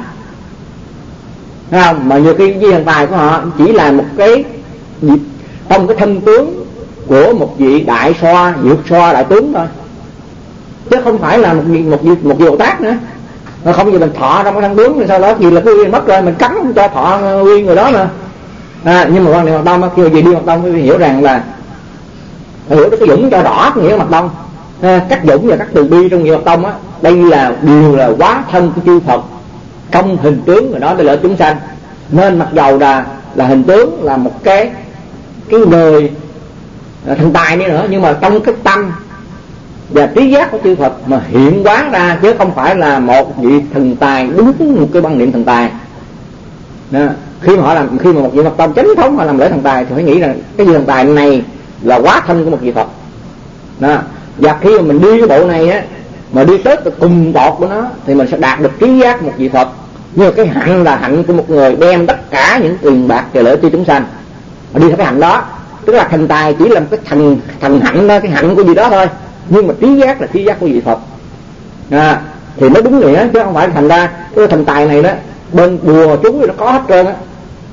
S1: thấy không? Mà nhiều khi vị thần tài của họ chỉ là một cái trong cái thân tướng của một vị đại xoa, vượt xoa đại tướng thôi, chứ không phải là một vị một vị một vị Bồ Tát nữa. Mà không gì mình thọ trong cái thân tướng thì sau đó gì là cái quy mất rồi, mình cấm không cho thọ quy người đó nữa. À, nhưng mà quan niệm mật tông kêu gì đi mật tông phải hiểu rằng là phải hiểu cái dũng cho rõ cái nghĩa mật tông. À, các dũng và các từ bi trong nghĩa mật tông á, đây là đều là quá thân của chư Phật trong hình tướng người đó để lợi chúng sanh. Nên mặc dầu là là hình tướng là một cái cái người thần tài đi nữa, nhưng mà trong cái tâm và trí giác của chư Phật mà hiện hóa ra, chứ không phải là một vị thần tài đúng một cái quan niệm thần tài. Đó. Khi mà họ làm, khi mà một vị Phật tông chánh thống họ làm lễ thần tài thì phải nghĩ rằng cái vị thần tài này là quá thân của một vị Phật. Đó. Và khi mà mình đi cái bộ này á, mà đi tới cùng bột của nó thì mình sẽ đạt được trí giác của một vị Phật. Nhưng mà cái hạnh là hạnh của một người đem tất cả những tiền bạc về lợi cho chúng sanh, mà đi theo cái hạnh đó. Tức là thần tài chỉ là một cái thần thần hạnh đó, cái hạnh của gì đó thôi, nhưng mà trí giác là trí giác của vị Phật. À, thì nó đúng nghĩa, chứ không phải thành ra cái thần tài này đó bên bùa chúng thì nó có hết trơn á.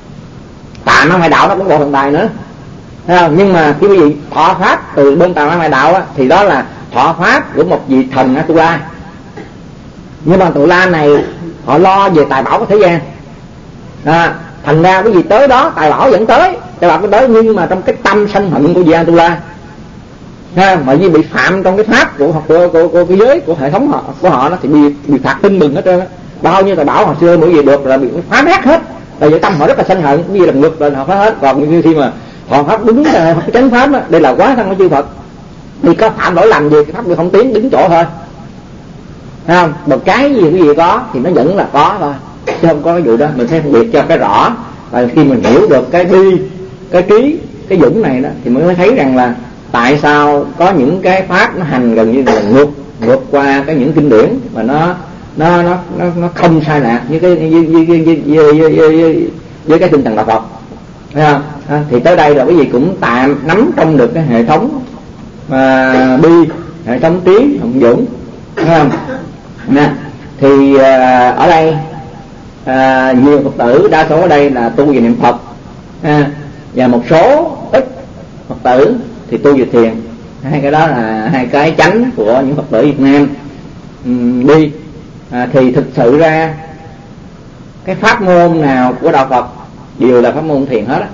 S1: Tà Ma Ngoại Đạo nó cũng bộ thần tài nữa, thấy không? Nhưng mà khi quý vị thọ pháp từ bên Tà Ma Ngoại Đạo á, thì đó là thọ pháp của một vị thần Atula. Nhưng mà Atula này họ lo về tài bảo của thế gian. À, thành ra cái gì tới đó tài bảo vẫn tới, tài bảo vẫn tới, nhưng mà trong cái tâm sân hận của vị Atula, ha, mà vì bị phạm trong cái pháp của của, của, của cái giới của hệ thống họ của họ nó thì bị bị phạt tinh bừng hết trơn á. Bao nhiêu tài bảo hồi xưa mỗi gì được là bị phá nát hết, tại vì tâm họ rất là sân hận, cái gì làm ngược lên họ phá hết. Còn như khi mà họ pháp đúng là cái chánh pháp đó, đây là quá thân của chư Phật, thì có phạm lỗi lầm gì cái pháp được không tiến đứng chỗ thôi, thấy không? Một cái gì cái gì có thì nó vẫn là có thôi, chứ không có cái vụ đó. Mình phải phân biệt cho cái rõ, và khi mình hiểu được cái bi, cái trí, cái dũng này đó thì mới thấy rằng là tại sao có những cái pháp nó hành gần như là ngược ngược qua cái những kinh điển mà nó nó nó nó, nó không sai lạc với cái với với với, với, với, với, với cái tinh thần đạo Phật, thấy không? À, thì tới đây là quý vị cũng tạm nắm trong được cái hệ thống à, bi, hệ thống trí hùng dũng, thấy không? Nè, thì à, ở đây à, nhiều Phật tử đa số ở đây là tu về niệm Phật, à, và một số ít Phật tử thì tu về thiền. Hai cái đó là hai cái chánh của những Phật tử Việt Nam uhm, đi. À, thì thực sự ra cái pháp môn nào của đạo Phật đều là pháp môn thiền hết á.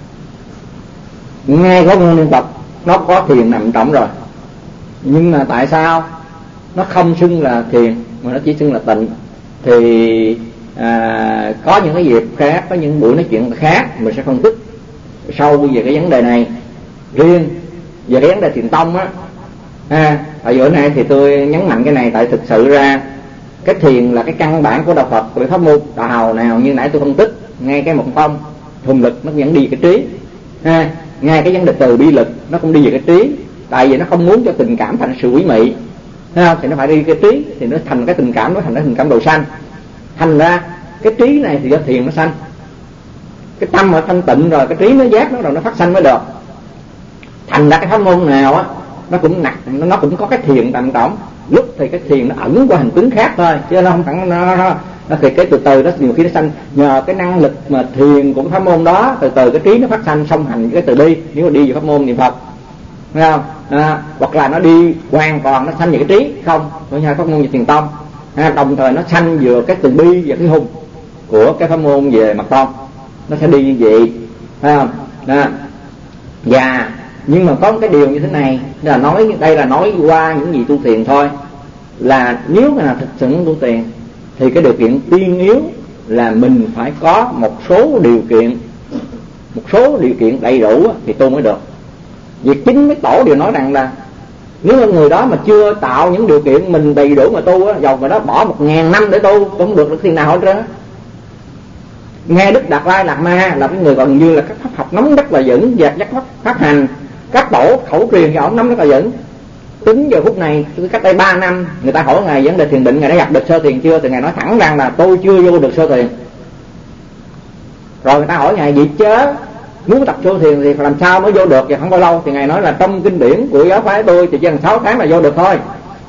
S1: Ngay có môn niệm Phật nó có thiền nằm trọng rồi, nhưng mà tại sao nó không xưng là thiền mà nó chỉ xưng là tịnh? Thì à, có những cái dịp khác, có những buổi nói chuyện khác mình sẽ phân tích sâu về cái vấn đề này. Riêng về cái vấn đề thiền tông á, à, ở bữa nay thì tôi nhấn mạnh cái này, tại thực sự ra cái thiền là cái căn bản của đạo Phật, của pháp môn đạo nào như nãy tôi phân tích. Ngay cái một phong hùng lực nó vẫn đi về cái trí, ha, ngay cái vấn đề từ bi lực nó cũng đi về cái trí, tại vì nó không muốn cho tình cảm thành sự quý mị, thấy không? Thì nó phải đi cái trí, thì nó thành cái tình cảm, nó thành cái tình cảm đầu sanh. Thành ra cái trí này thì do thiền nó sanh, cái tâm mà thanh tịnh rồi cái trí nó giác nó rồi nó phát sanh mới được. Thành ra cái pháp môn nào á nó cũng nặng, nó cũng có cái thiền tầm trọng. Lúc thì cái thiền nó ẩn qua hình tướng khác thôi, chứ nó không phải nó, nó, nó thì cái từ từ đó nhiều khi nó sanh nhờ cái năng lực mà thiền của pháp môn đó, từ từ cái trí nó phát sanh song hành cái từ bi. Nếu mà đi vào pháp môn niệm Phật, thấy không? À, hoặc là nó đi hoàn toàn nó sanh về cái trí không, của hai pháp môn về thiền tông. À, đồng thời nó sanh vừa cái từ bi và cái hùng của cái pháp môn về mật tông, nó sẽ đi như vậy, thấy không? À, và nhưng mà có một cái điều như thế này là nói đây là nói qua những gì tu thiền thôi, là nếu mà thực sự tu thiền thì cái điều kiện tiên yếu là mình phải có một số điều kiện, một số điều kiện đầy đủ thì tu mới được. Vì chính mấy tổ đều nói rằng là nếu mà người đó mà chưa tạo những điều kiện mình đầy đủ mà tu á, dầu người đó bỏ một ngàn năm để tu cũng không được được thiền nào hết trơn. Nghe Đức Đạt Lai Lạt Ma là cái người gần như là các pháp học nắm rất là vững, và giác pháp phát hành các tổ khẩu truyền cho ông nắm rất là vững. Tính giờ phút này cách đây ba năm người ta hỏi ngài vấn đề thiền định, ngài đã gặp được sơ thiền chưa, thì ngài nói thẳng rằng là tôi chưa vô được sơ thiền. Rồi người ta hỏi ngài vậy chớ muốn tập sơ thiền thì làm sao mới vô được và không bao lâu, thì ngài nói là trong kinh điển của giáo phái tôi thì chỉ cần sáu tháng là vô được thôi.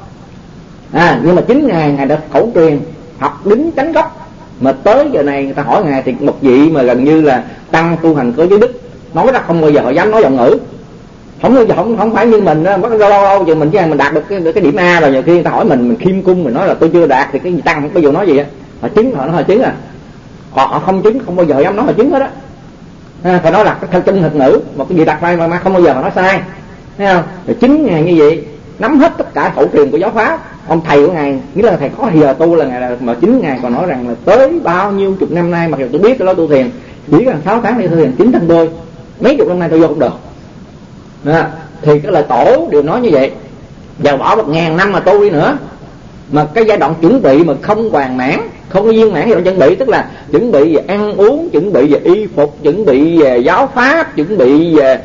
S1: À, nhưng mà chính ngài ngài đã khẩu truyền học đính chánh gốc, mà tới giờ này người ta hỏi ngài thì một vị mà gần như là tăng tu hành có giới đức, nói ra không bao giờ họ dám nói giọng ngữ. Không bao giờ không không phải như mình á, mất lâu lâu giờ mình chỉ mình đạt được cái, cái điểm A rồi, nhiều khi người ta hỏi mình mình khiêm cung mình nói là tôi chưa đạt thì cái gì tăng không bao giờ nói gì á. Họ chứng họ nói họ chứng à, họ, họ không chứng không bao giờ dám nói họ chứng hết á. À, phải nói là cái theo chân thực ngữ, một cái gì đặt ra mà không bao giờ họ nói sai, thấy không? Rồi chính ngài như vậy nắm hết tất cả khẩu truyền của giáo pháp. Ông thầy của ngài nghĩa là thầy có giờ tu là ngài là, mà chính ngài còn nói rằng là tới bao nhiêu chục năm nay mặc dù tôi biết cái đó tu thiền chỉ cần sáu tháng đi tu thiền chính thân tôi, mấy chục năm nay tôi vô không được. Đó. Thì cái lời tổ đều nói như vậy. Giờ bỏ một ngàn năm mà tu đi nữa, mà cái giai đoạn chuẩn bị mà không hoàn mãn, không có viên mãn giai đoạn chuẩn bị, tức là chuẩn bị về ăn uống, chuẩn bị về y phục, chuẩn bị về giáo pháp, chuẩn bị về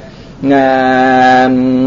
S1: à,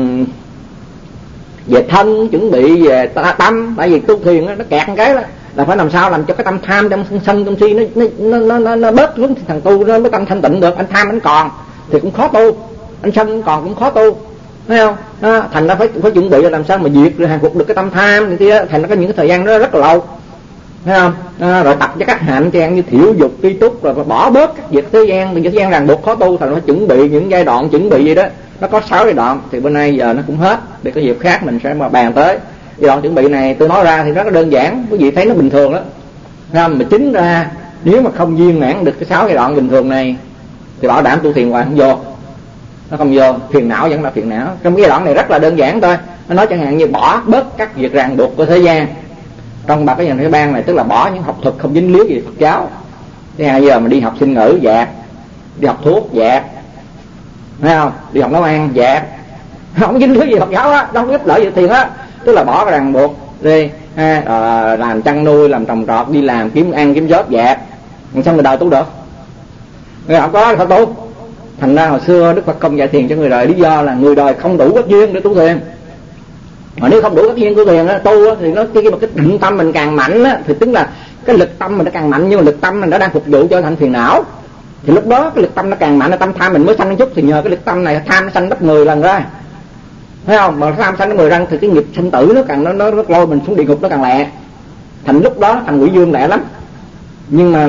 S1: về thân, chuẩn bị về tâm. Tại vì tu thiền nó kẹt một cái đó là phải làm sao làm cho cái tâm tham, tâm sân, tâm si nó nó nó nó, nó bớt xuống, thằng tu nó mới tâm thanh tịnh được. Anh tham anh còn thì cũng khó tu, anh sân còn cũng khó tu, thấy không? Đó, thành ra phải phải chuẩn bị làm sao mà diệt rồi hàng phục được cái tâm tham thì kia, thành ra có những cái thời gian đó rất là lâu, thấy không? Đó, rồi tập cho các hạnh trang như thiểu dục, tri túc, rồi bỏ bớt các việc thế gian, việc thế gian ràng buộc khó tu, thành ra phải chuẩn bị những giai đoạn chuẩn bị gì đó. Nó có sáu giai đoạn thì bên nay giờ nó cũng hết, để có dịp khác mình sẽ mà bàn tới. Giai đoạn chuẩn bị này tôi nói ra thì rất là đơn giản, quý vị thấy nó bình thường đó, thấy không? Mà chính ra nếu mà không viên mãn được cái sáu giai đoạn bình thường này thì bảo đảm tu thiền hoài không vô, nó không vô. Phiền não vẫn là phiền não. Trong cái đoạn này rất là đơn giản thôi, nó nói chẳng hạn như bỏ bớt các việc ràng buộc của thế gian. Trong ba cái dành thế ban này tức là bỏ những học thuật không dính líu gì Phật giáo. Thế hai giờ mà đi học sinh ngữ dạt, đi học thuốc dạt, thấy không? Đi học nấu ăn dạt, không dính líu gì Phật giáo á, đâu có giúp lợi gì thiền á. Tức là bỏ cái ràng buộc đi, ha, à, làm chăn nuôi, làm trồng trọt, đi làm kiếm ăn kiếm job dạt, sao người đời tu được? Người học có phải tu. Thành ra hồi xưa Đức Phật không dạy thiền cho người đời, lý do là người đời không đủ các duyên để tu thiền. Mà nếu không đủ các duyên tu thiền á, tu á, thì nó cái mà cái định tâm mình càng mạnh á, thì tức là cái lực tâm mình nó càng mạnh, nhưng mà lực tâm mình nó đang phục vụ cho thành phiền não. Thì lúc đó cái lực tâm nó càng mạnh, tâm tham mình mới sanh một chút, thì nhờ cái lực tâm này tham nó sanh gấp mười lần ra, thấy không? Mà tham sanh nó mười lần thì cái nghiệp sinh tử nó càng nó nó, nó lôi mình xuống địa ngục nó càng lẹ. Thành lúc đó thành quỷ dương lẹ lắm. Nhưng mà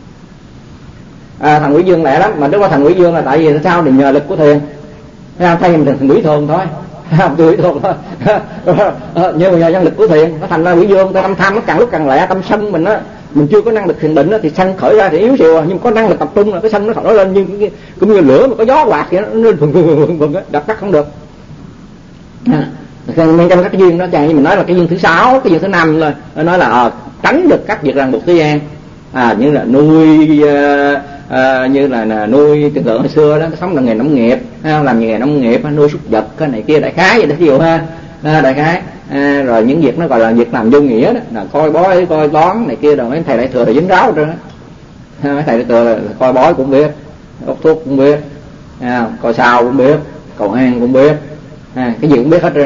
S1: à, thằng quỷ dương lẹ lắm, mà nếu có thằng quỷ dương là tại vì sao? Thì nhờ lực của thiền, thấy không? Thay mình thành quỷ thường thôi, không quỷ thường thôi. Nhưng mà nhờ năng lực của thiền nó thành ra quỷ dương. Tâm tham nó càng lúc càng lẹ, tâm sân mình á, mình chưa có năng lực thiền định á, thì sân khởi ra thì yếu xìu, nhưng mà có năng lực tập trung là cái sân nó thổi lên như cũng như lửa mà có gió quạt vậy, nó lên phừng phừng phừng phừng á, đập tắt không được. Nên trong các cái duyên đó chàng như mình nói là cái duyên thứ sáu, cái duyên thứ năm rồi, nó nói là à, tránh được các việc ràng buộc thế gian, à, như là nuôi uh, uh, như là, là nuôi tưởng tượng hồi xưa đó, sống là nghề nông nghiệp, làm nghề nông nghiệp, nuôi súc vật cái này kia, đại khái vậy đó, ví dụ ha, à, đại khái, à, rồi những việc nó gọi là việc làm vô nghĩa đó, là coi bói coi toán này kia, rồi mấy thầy đại thừa là dính ráo rồi đó, mấy thầy đại thừa là coi bói cũng biết, ốc thuốc cũng biết, à, coi sao cũng biết, cầu an cũng biết, à, cái gì cũng biết hết rồi đó.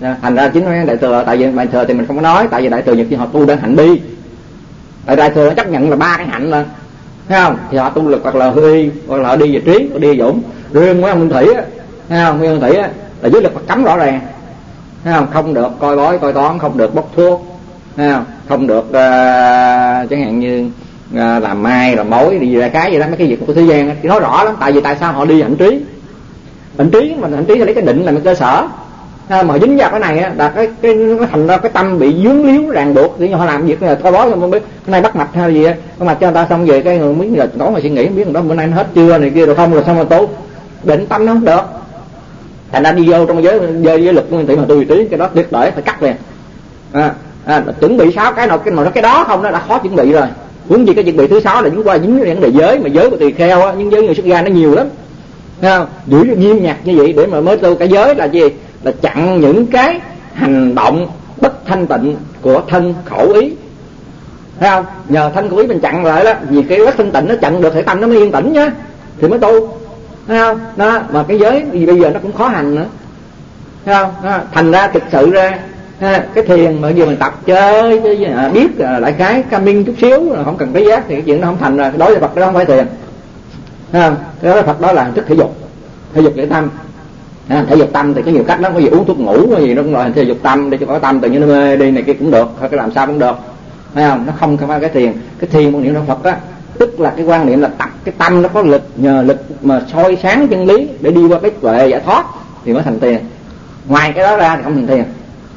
S1: Thành ra chính nói đại thừa, tại vì đại thừa thì mình không có nói, tại vì đại thừa nhiều khi họ tu đến hạnh bi, tại đại thừa chấp nhận là ba cái hạnh là, thấy không, thì họ tu lực hoặc là hư hoặc là họ đi về trí, họ đi về dũng. Riêng Nguyễn Nguyên Thủy á, thấy không, Nguyên Thủy á là dưới lực Phật cấm rõ ràng, thấy không, không được coi bói coi toán, không được bốc thuốc, thấy không, không được uh, chẳng hạn như uh, làm mai làm mối đi ra cái gì đó, mấy cái việc của thế gian thì nói rõ lắm. Tại vì tại sao họ đi hạnh trí? Hạnh trí mà hạnh trí là lấy cái định làm cái cơ sở, à, mà dính vào cái này á là cái cái nó thành ra cái tâm bị dướng líu ràng buộc, thì họ làm việc là coi bói không biết cái này bắt mạch hay là gì á, bắt mạch cho người ta xong về cái người miếng giờ tối mà suy nghĩ không biết đó bữa nay nó hết chưa này kia rồi không, rồi xong rồi tu định tâm nó không được, thành ra đi vô trong giới giới, giới lực Nguyên Thủy mà tu trí cái đó tuyệt đối phải cắt liền. À, à, chuẩn bị sáu cái nào cái nào cái đó không nó đã khó chuẩn bị rồi, huống gì cái chuẩn bị thứ sáu là dính qua dính vấn đề giới, mà giới của tỳ kheo á, những giới người xuất gia nó nhiều lắm, thấy không, giữ nghiêm ngặt như vậy để mà mới tu. Cái giới là gì? Là chặn những cái hành động bất thanh tịnh của thân khẩu ý, thấy không, nhờ thân khẩu ý mình chặn lại đó, vì cái bất thanh tịnh nó chặn được thì tâm nó mới yên tĩnh nhá, thì mới tu, thấy không đó. Mà cái giới thì bây giờ nó cũng khó hành nữa, thấy không đó. Thành ra thực sự ra ha, cái thiền mà giờ mình tập chơi chứ à, biết à, lại cái camin chút xíu không cần cái giác thì cái chuyện nó không thành rồi. Đối với Phật đó không phải thiền, thấy không, cái đó Phật đó là thức thể dục, thể dục để tâm. À, thể dục tâm thì có nhiều cách lắm, có gì uống thuốc ngủ, có gì nó cũng gọi thể dục tâm để cho có tâm tự nhiên nó mê đi này kia cũng được, hay cái làm sao cũng được, thấy không, nó không phải cái thiền. Cái thiền quan niệm của Phật á, tức là cái quan niệm là tập cái tâm nó có lực, nhờ lực mà soi sáng chân lý để đi qua cái tuệ giải thoát thì mới thành thiền. Ngoài cái đó ra thì không thành thiền.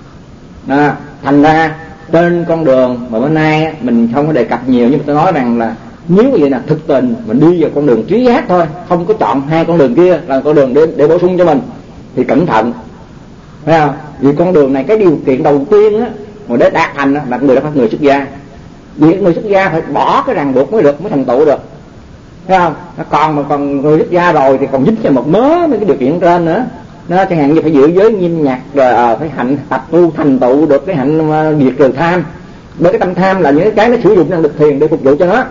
S1: À, thành ra trên con đường mà bữa nay mình không có đề cập nhiều, nhưng mà tôi nói rằng là nếu vậy là thực tình mình đi vào con đường trí giác thôi, không có chọn hai con đường kia là con đường để, để bổ sung cho mình thì cẩn thận, thấy không? Vì con đường này cái điều kiện đầu tiên á mà để đạt thành á, là người đó phải người xuất gia. Vì người xuất gia phải bỏ cái ràng buộc mới được, mới thành tựu được, thấy không? Còn mà còn người xuất gia rồi thì còn dính cho một mớ mấy cái điều kiện trên nữa. Nó chẳng hạn như phải giữ giới nghiêm ngặt rồi à, phải hạnh tập tu thành tựu được cái hạnh uh, diệt trừ tham. Bởi cái tâm tham là những cái nó sử dụng năng lực thiền để phục vụ cho nó.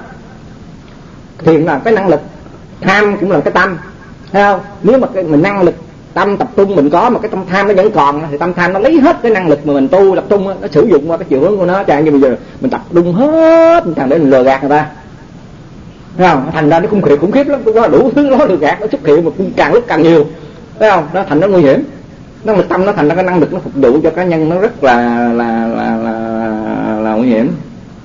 S1: Thiền là cái năng lực, tham cũng là cái tâm, thấy không? Nếu mà cái, mình năng lực tâm tập trung mình có mà cái tâm tham nó vẫn còn thì tâm tham nó lấy hết cái năng lực mà mình tu tập trung, nó sử dụng qua cái chiều hướng của nó. Chẳng như bây giờ mình tập trung hết thằng để mình lừa gạt người ta, thấy không? Thành ra nó khủng khiếp khủng khiếp lắm, nó đủ thứ nó lừa gạt nó xuất hiện mà càng lúc càng nhiều, thấy không? Nó thành nó nguy hiểm. Năng lực tâm nó thành ra cái năng lực nó phục vụ cho cá nhân nó rất là là là là, là, là nguy hiểm.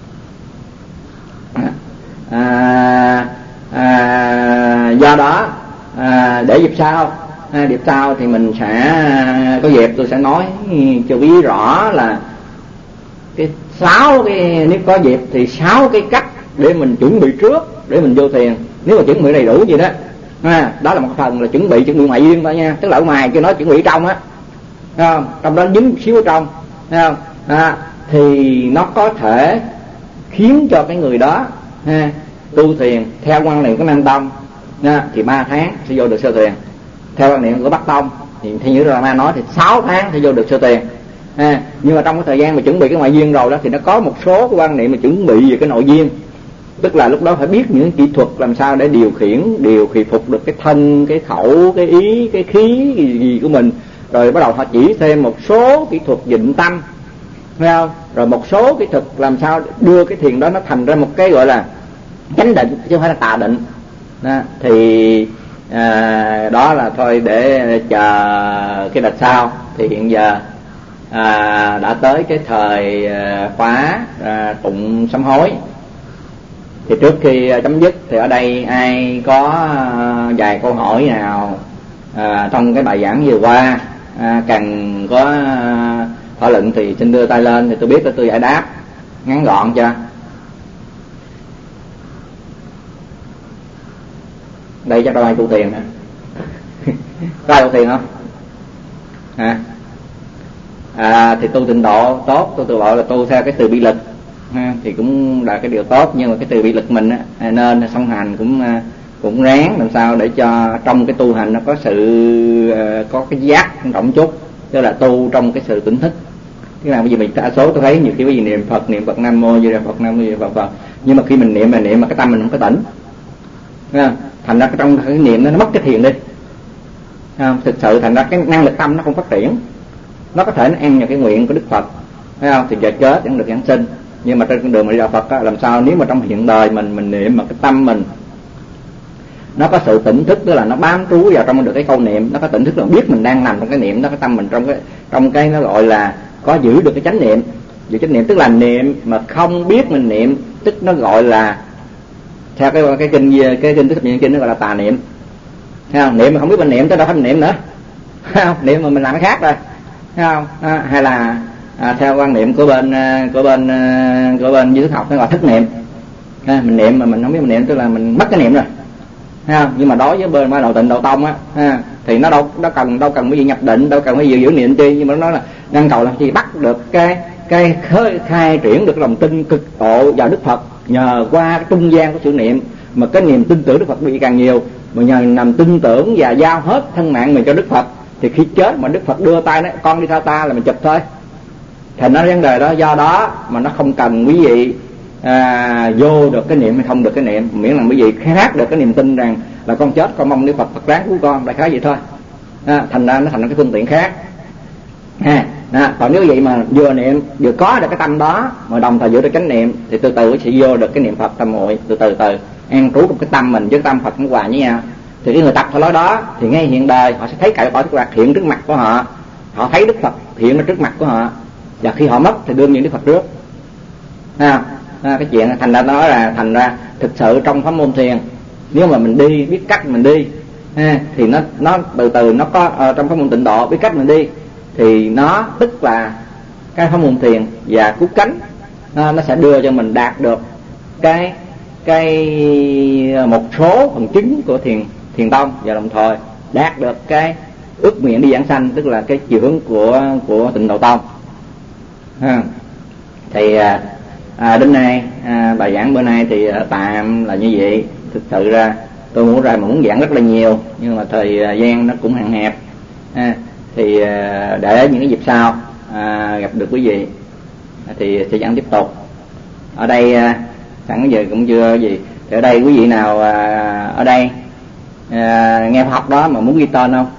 S1: À, à, do đó à, để dịp sau à, dịp sau thì mình sẽ có dịp tôi sẽ nói cho quý rõ là cái sáu cái, nếu có dịp thì sáu cái cách để mình chuẩn bị trước để mình vô thiền. Nếu mà chuẩn bị đầy đủ gì đó à, đó là một phần là chuẩn bị chuẩn bị ngoại duyên thôi nha, tức là ở ngoài chưa nói chuẩn bị trong á, không? Trong đó dính xíu ở trong, không? À, thì nó có thể khiến cho cái người đó ha, tu thiền theo quan niệm của Nam Tông ha, thì ba tháng sẽ vô được sơ thiền. Theo quan niệm của Bắc Tông thì theo như Rama nói thì sáu tháng sẽ vô được sơ thiền ha. Nhưng mà trong cái thời gian mà chuẩn bị cái ngoại duyên rồi đó thì nó có một số cái quan niệm mà chuẩn bị về cái nội duyên, tức là lúc đó phải biết những kỹ thuật làm sao để điều khiển điều khiển phục được cái thân, cái khẩu, cái ý, cái khí gì, gì của mình. Rồi bắt đầu họ chỉ thêm một số kỹ thuật định tâm, thấy không? Rồi một số kỹ thuật làm sao đưa cái thiền đó nó thành ra một cái gọi là chánh định chứ không phải là tà định đó. Thì à, đó là thôi để chờ cái đợt sau. Thì hiện giờ à, đã tới cái thời à, khóa à, tụng sám hối. Thì trước khi chấm dứt thì ở đây ai có à, vài câu hỏi nào à, trong cái bài giảng vừa qua à, cần có à, thảo luận thì xin đưa tay lên thì tôi biết là tôi giải đáp ngắn gọn cho. Đây chắc đâu ai tu tiền hả? Có ai tu tiền không? Hả? À, thì tu tịnh độ tốt, tu tịnh độ là tu theo cái từ bi lực ha, thì cũng là cái điều tốt. Nhưng mà cái từ bi lực mình á, nên song hành cũng cũng ráng làm sao để cho trong cái tu hành nó có sự có cái giác trọng chút, tức là tu trong cái sự tỉnh thức. Tức là bây giờ mình đa số tôi thấy nhiều khi cái gì niệm Phật niệm Phật Nam Mô Di Đà Phật Nam Mô Di Đà Phật, Phật nhưng mà khi mình niệm mà niệm mà cái tâm mình không có tỉnh, ha, thành ra trong cái niệm nó, nó mất cái thiền đi, ha, thực sự thành ra cái năng lực tâm nó không phát triển. nó có thể nó ăn vào cái nguyện của Đức Phật, thấy không? Thì giờ chết vẫn được giảng sinh. Nhưng mà trên con đường mà đi đạo Phật á, làm sao nếu mà trong hiện đời mình mình niệm mà cái tâm mình nó có sự tỉnh thức, tức là nó bám trú vào trong được cái câu niệm, nó có tỉnh thức là biết mình đang nằm trong cái niệm đó, cái tâm mình trong cái trong cái nó gọi là có giữ được cái chánh niệm. Giữ chánh niệm tức là niệm mà không biết mình niệm, tức nó gọi là theo cái cái kinh cái kinh thức niệm kinh nó gọi là tà niệm. Thấy không? Niệm mà không biết mình niệm tới đâu phải mình niệm nữa. Thấy không? Niệm mà mình làm cái khác rồi. Thấy không? À, hay là à, theo quan niệm của bên của bên của bên duy thức học nó gọi thức niệm. À, mình niệm mà mình không biết mình niệm tức là mình mất cái niệm rồi. Thấy không? Nhưng mà đối với bên bên đầu tịnh đầu tông á, ha, thì nó đâu nó cần đâu cần cái gì nhập định, đâu cần cái gì giữ niệm chi, nhưng mà nó nói là năng cầu là chỉ bắt được cái cái khơi khai triển được lòng tin cực độ vào Đức Phật nhờ qua cái trung gian của sự niệm, mà cái niềm tin tưởng Đức Phật bị càng nhiều, mà nhờ nằm tin tưởng và giao hết thân mạng mình cho Đức Phật, thì khi chết mà Đức Phật đưa tay nói con đi theo ta là mình chụp thôi. Thành nó vấn đề đó, do đó mà nó không cần quý vị à, vô được cái niệm hay không được cái niệm, miễn là quý vị khác được cái niềm tin rằng là con chết con mong Đức Phật Phật ráng cứu con, đại khái vậy thôi. À, thành ra nó thành cái phương tiện khác. Ha, à, còn nếu vậy mà vừa niệm vừa có được cái tâm đó mà đồng thời giữ được chánh niệm thì từ từ sẽ vô được cái niệm Phật tâm muội, từ từ từ an trú trong cái tâm mình với tâm Phật nó hòa với nhau. Thì cái người tập theo lối đó thì ngay hiện đời họ sẽ thấy cõi cõi Đức Phật hiện trước mặt của họ, họ thấy Đức Phật hiện ở trước mặt của họ, và khi họ mất thì đương nhiên Đức Phật trước. À, à, cái chuyện thành ra nói là thành ra thực sự trong pháp môn thiền, nếu mà mình đi biết cách mình đi ha, thì nó nó từ từ nó có uh, trong pháp môn tịnh độ biết cách mình đi thì nó tức là cái pháp môn thiền và cút cánh uh, nó sẽ đưa cho mình đạt được cái cái một số phần chính của thiền thiền tông, và đồng thời đạt được cái ước nguyện đi giảng sanh, tức là cái chiều hướng của của tịnh độ tông. Ha. Thì à, à, đến nay à, bài giảng bữa nay thì à, tạm là như vậy. Thực sự ra tôi muốn ra mà muốn giảng rất là nhiều, nhưng mà thời gian nó cũng hạn hẹp. À, thì à, để những cái dịp sau à, gặp được quý vị thì sẽ giảng tiếp tục. Ở đây à, sẵn giờ cũng chưa gì, thì ở đây quý vị nào à, ở đây à, nghe học đó mà muốn ghi tên không?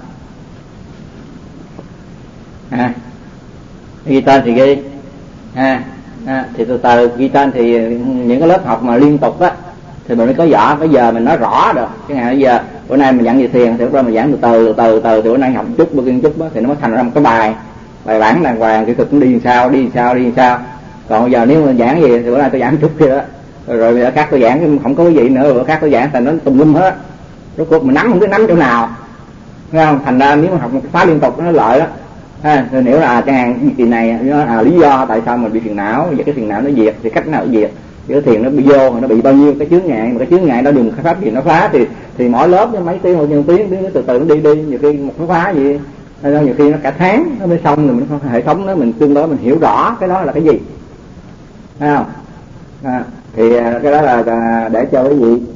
S1: À, ghi tên thì ghi. À, à, thì từ từ ghi tên thì những cái lớp học mà liên tục á thì mình mới có rõ. Bây giờ mình nói rõ được cái ngày bây giờ bữa nay mình giảng về thiền thì lúc đó mình giảng từ từ từ từ từ bữa nay học một chút bữa kia một chút đó, thì nó mới thành ra một cái bài bài bản đàng hoàng, kỹ thuật nó đi sao đi sao đi sao. Còn bây giờ nếu mà giảng gì thì bữa nay tôi giảng một chút kia đó, rồi rồi ở khác tôi giảng không có cái gì nữa, rồi ở khác tôi giảng thành nó tùm lum hết, rốt cuộc mình nắm không biết nắm chỗ nào, thấy không? Thành ra nếu mà học một khóa liên tục nó lợi đó. À, rồi nếu là chẳng hạn chuyện này nó à, lý do tại sao mình bị phiền não, và cái phiền não nó diệt thì cách nào nó diệt, thì cái thiền nó bị vô nó bị bao nhiêu cái chướng ngại, mà cái chướng ngại đó đừng pháp gì nó phá thì thì mỗi lớp nó mấy tiếng một nhiều tiếng nó từ từ nó đi đi, nhiều khi một cái khóa gì nhiều khi nó cả tháng nó mới xong, rồi mình hệ thống đó mình tương đối mình hiểu rõ cái đó là cái gì, thấy không? À, thì cái đó là để cho quý vị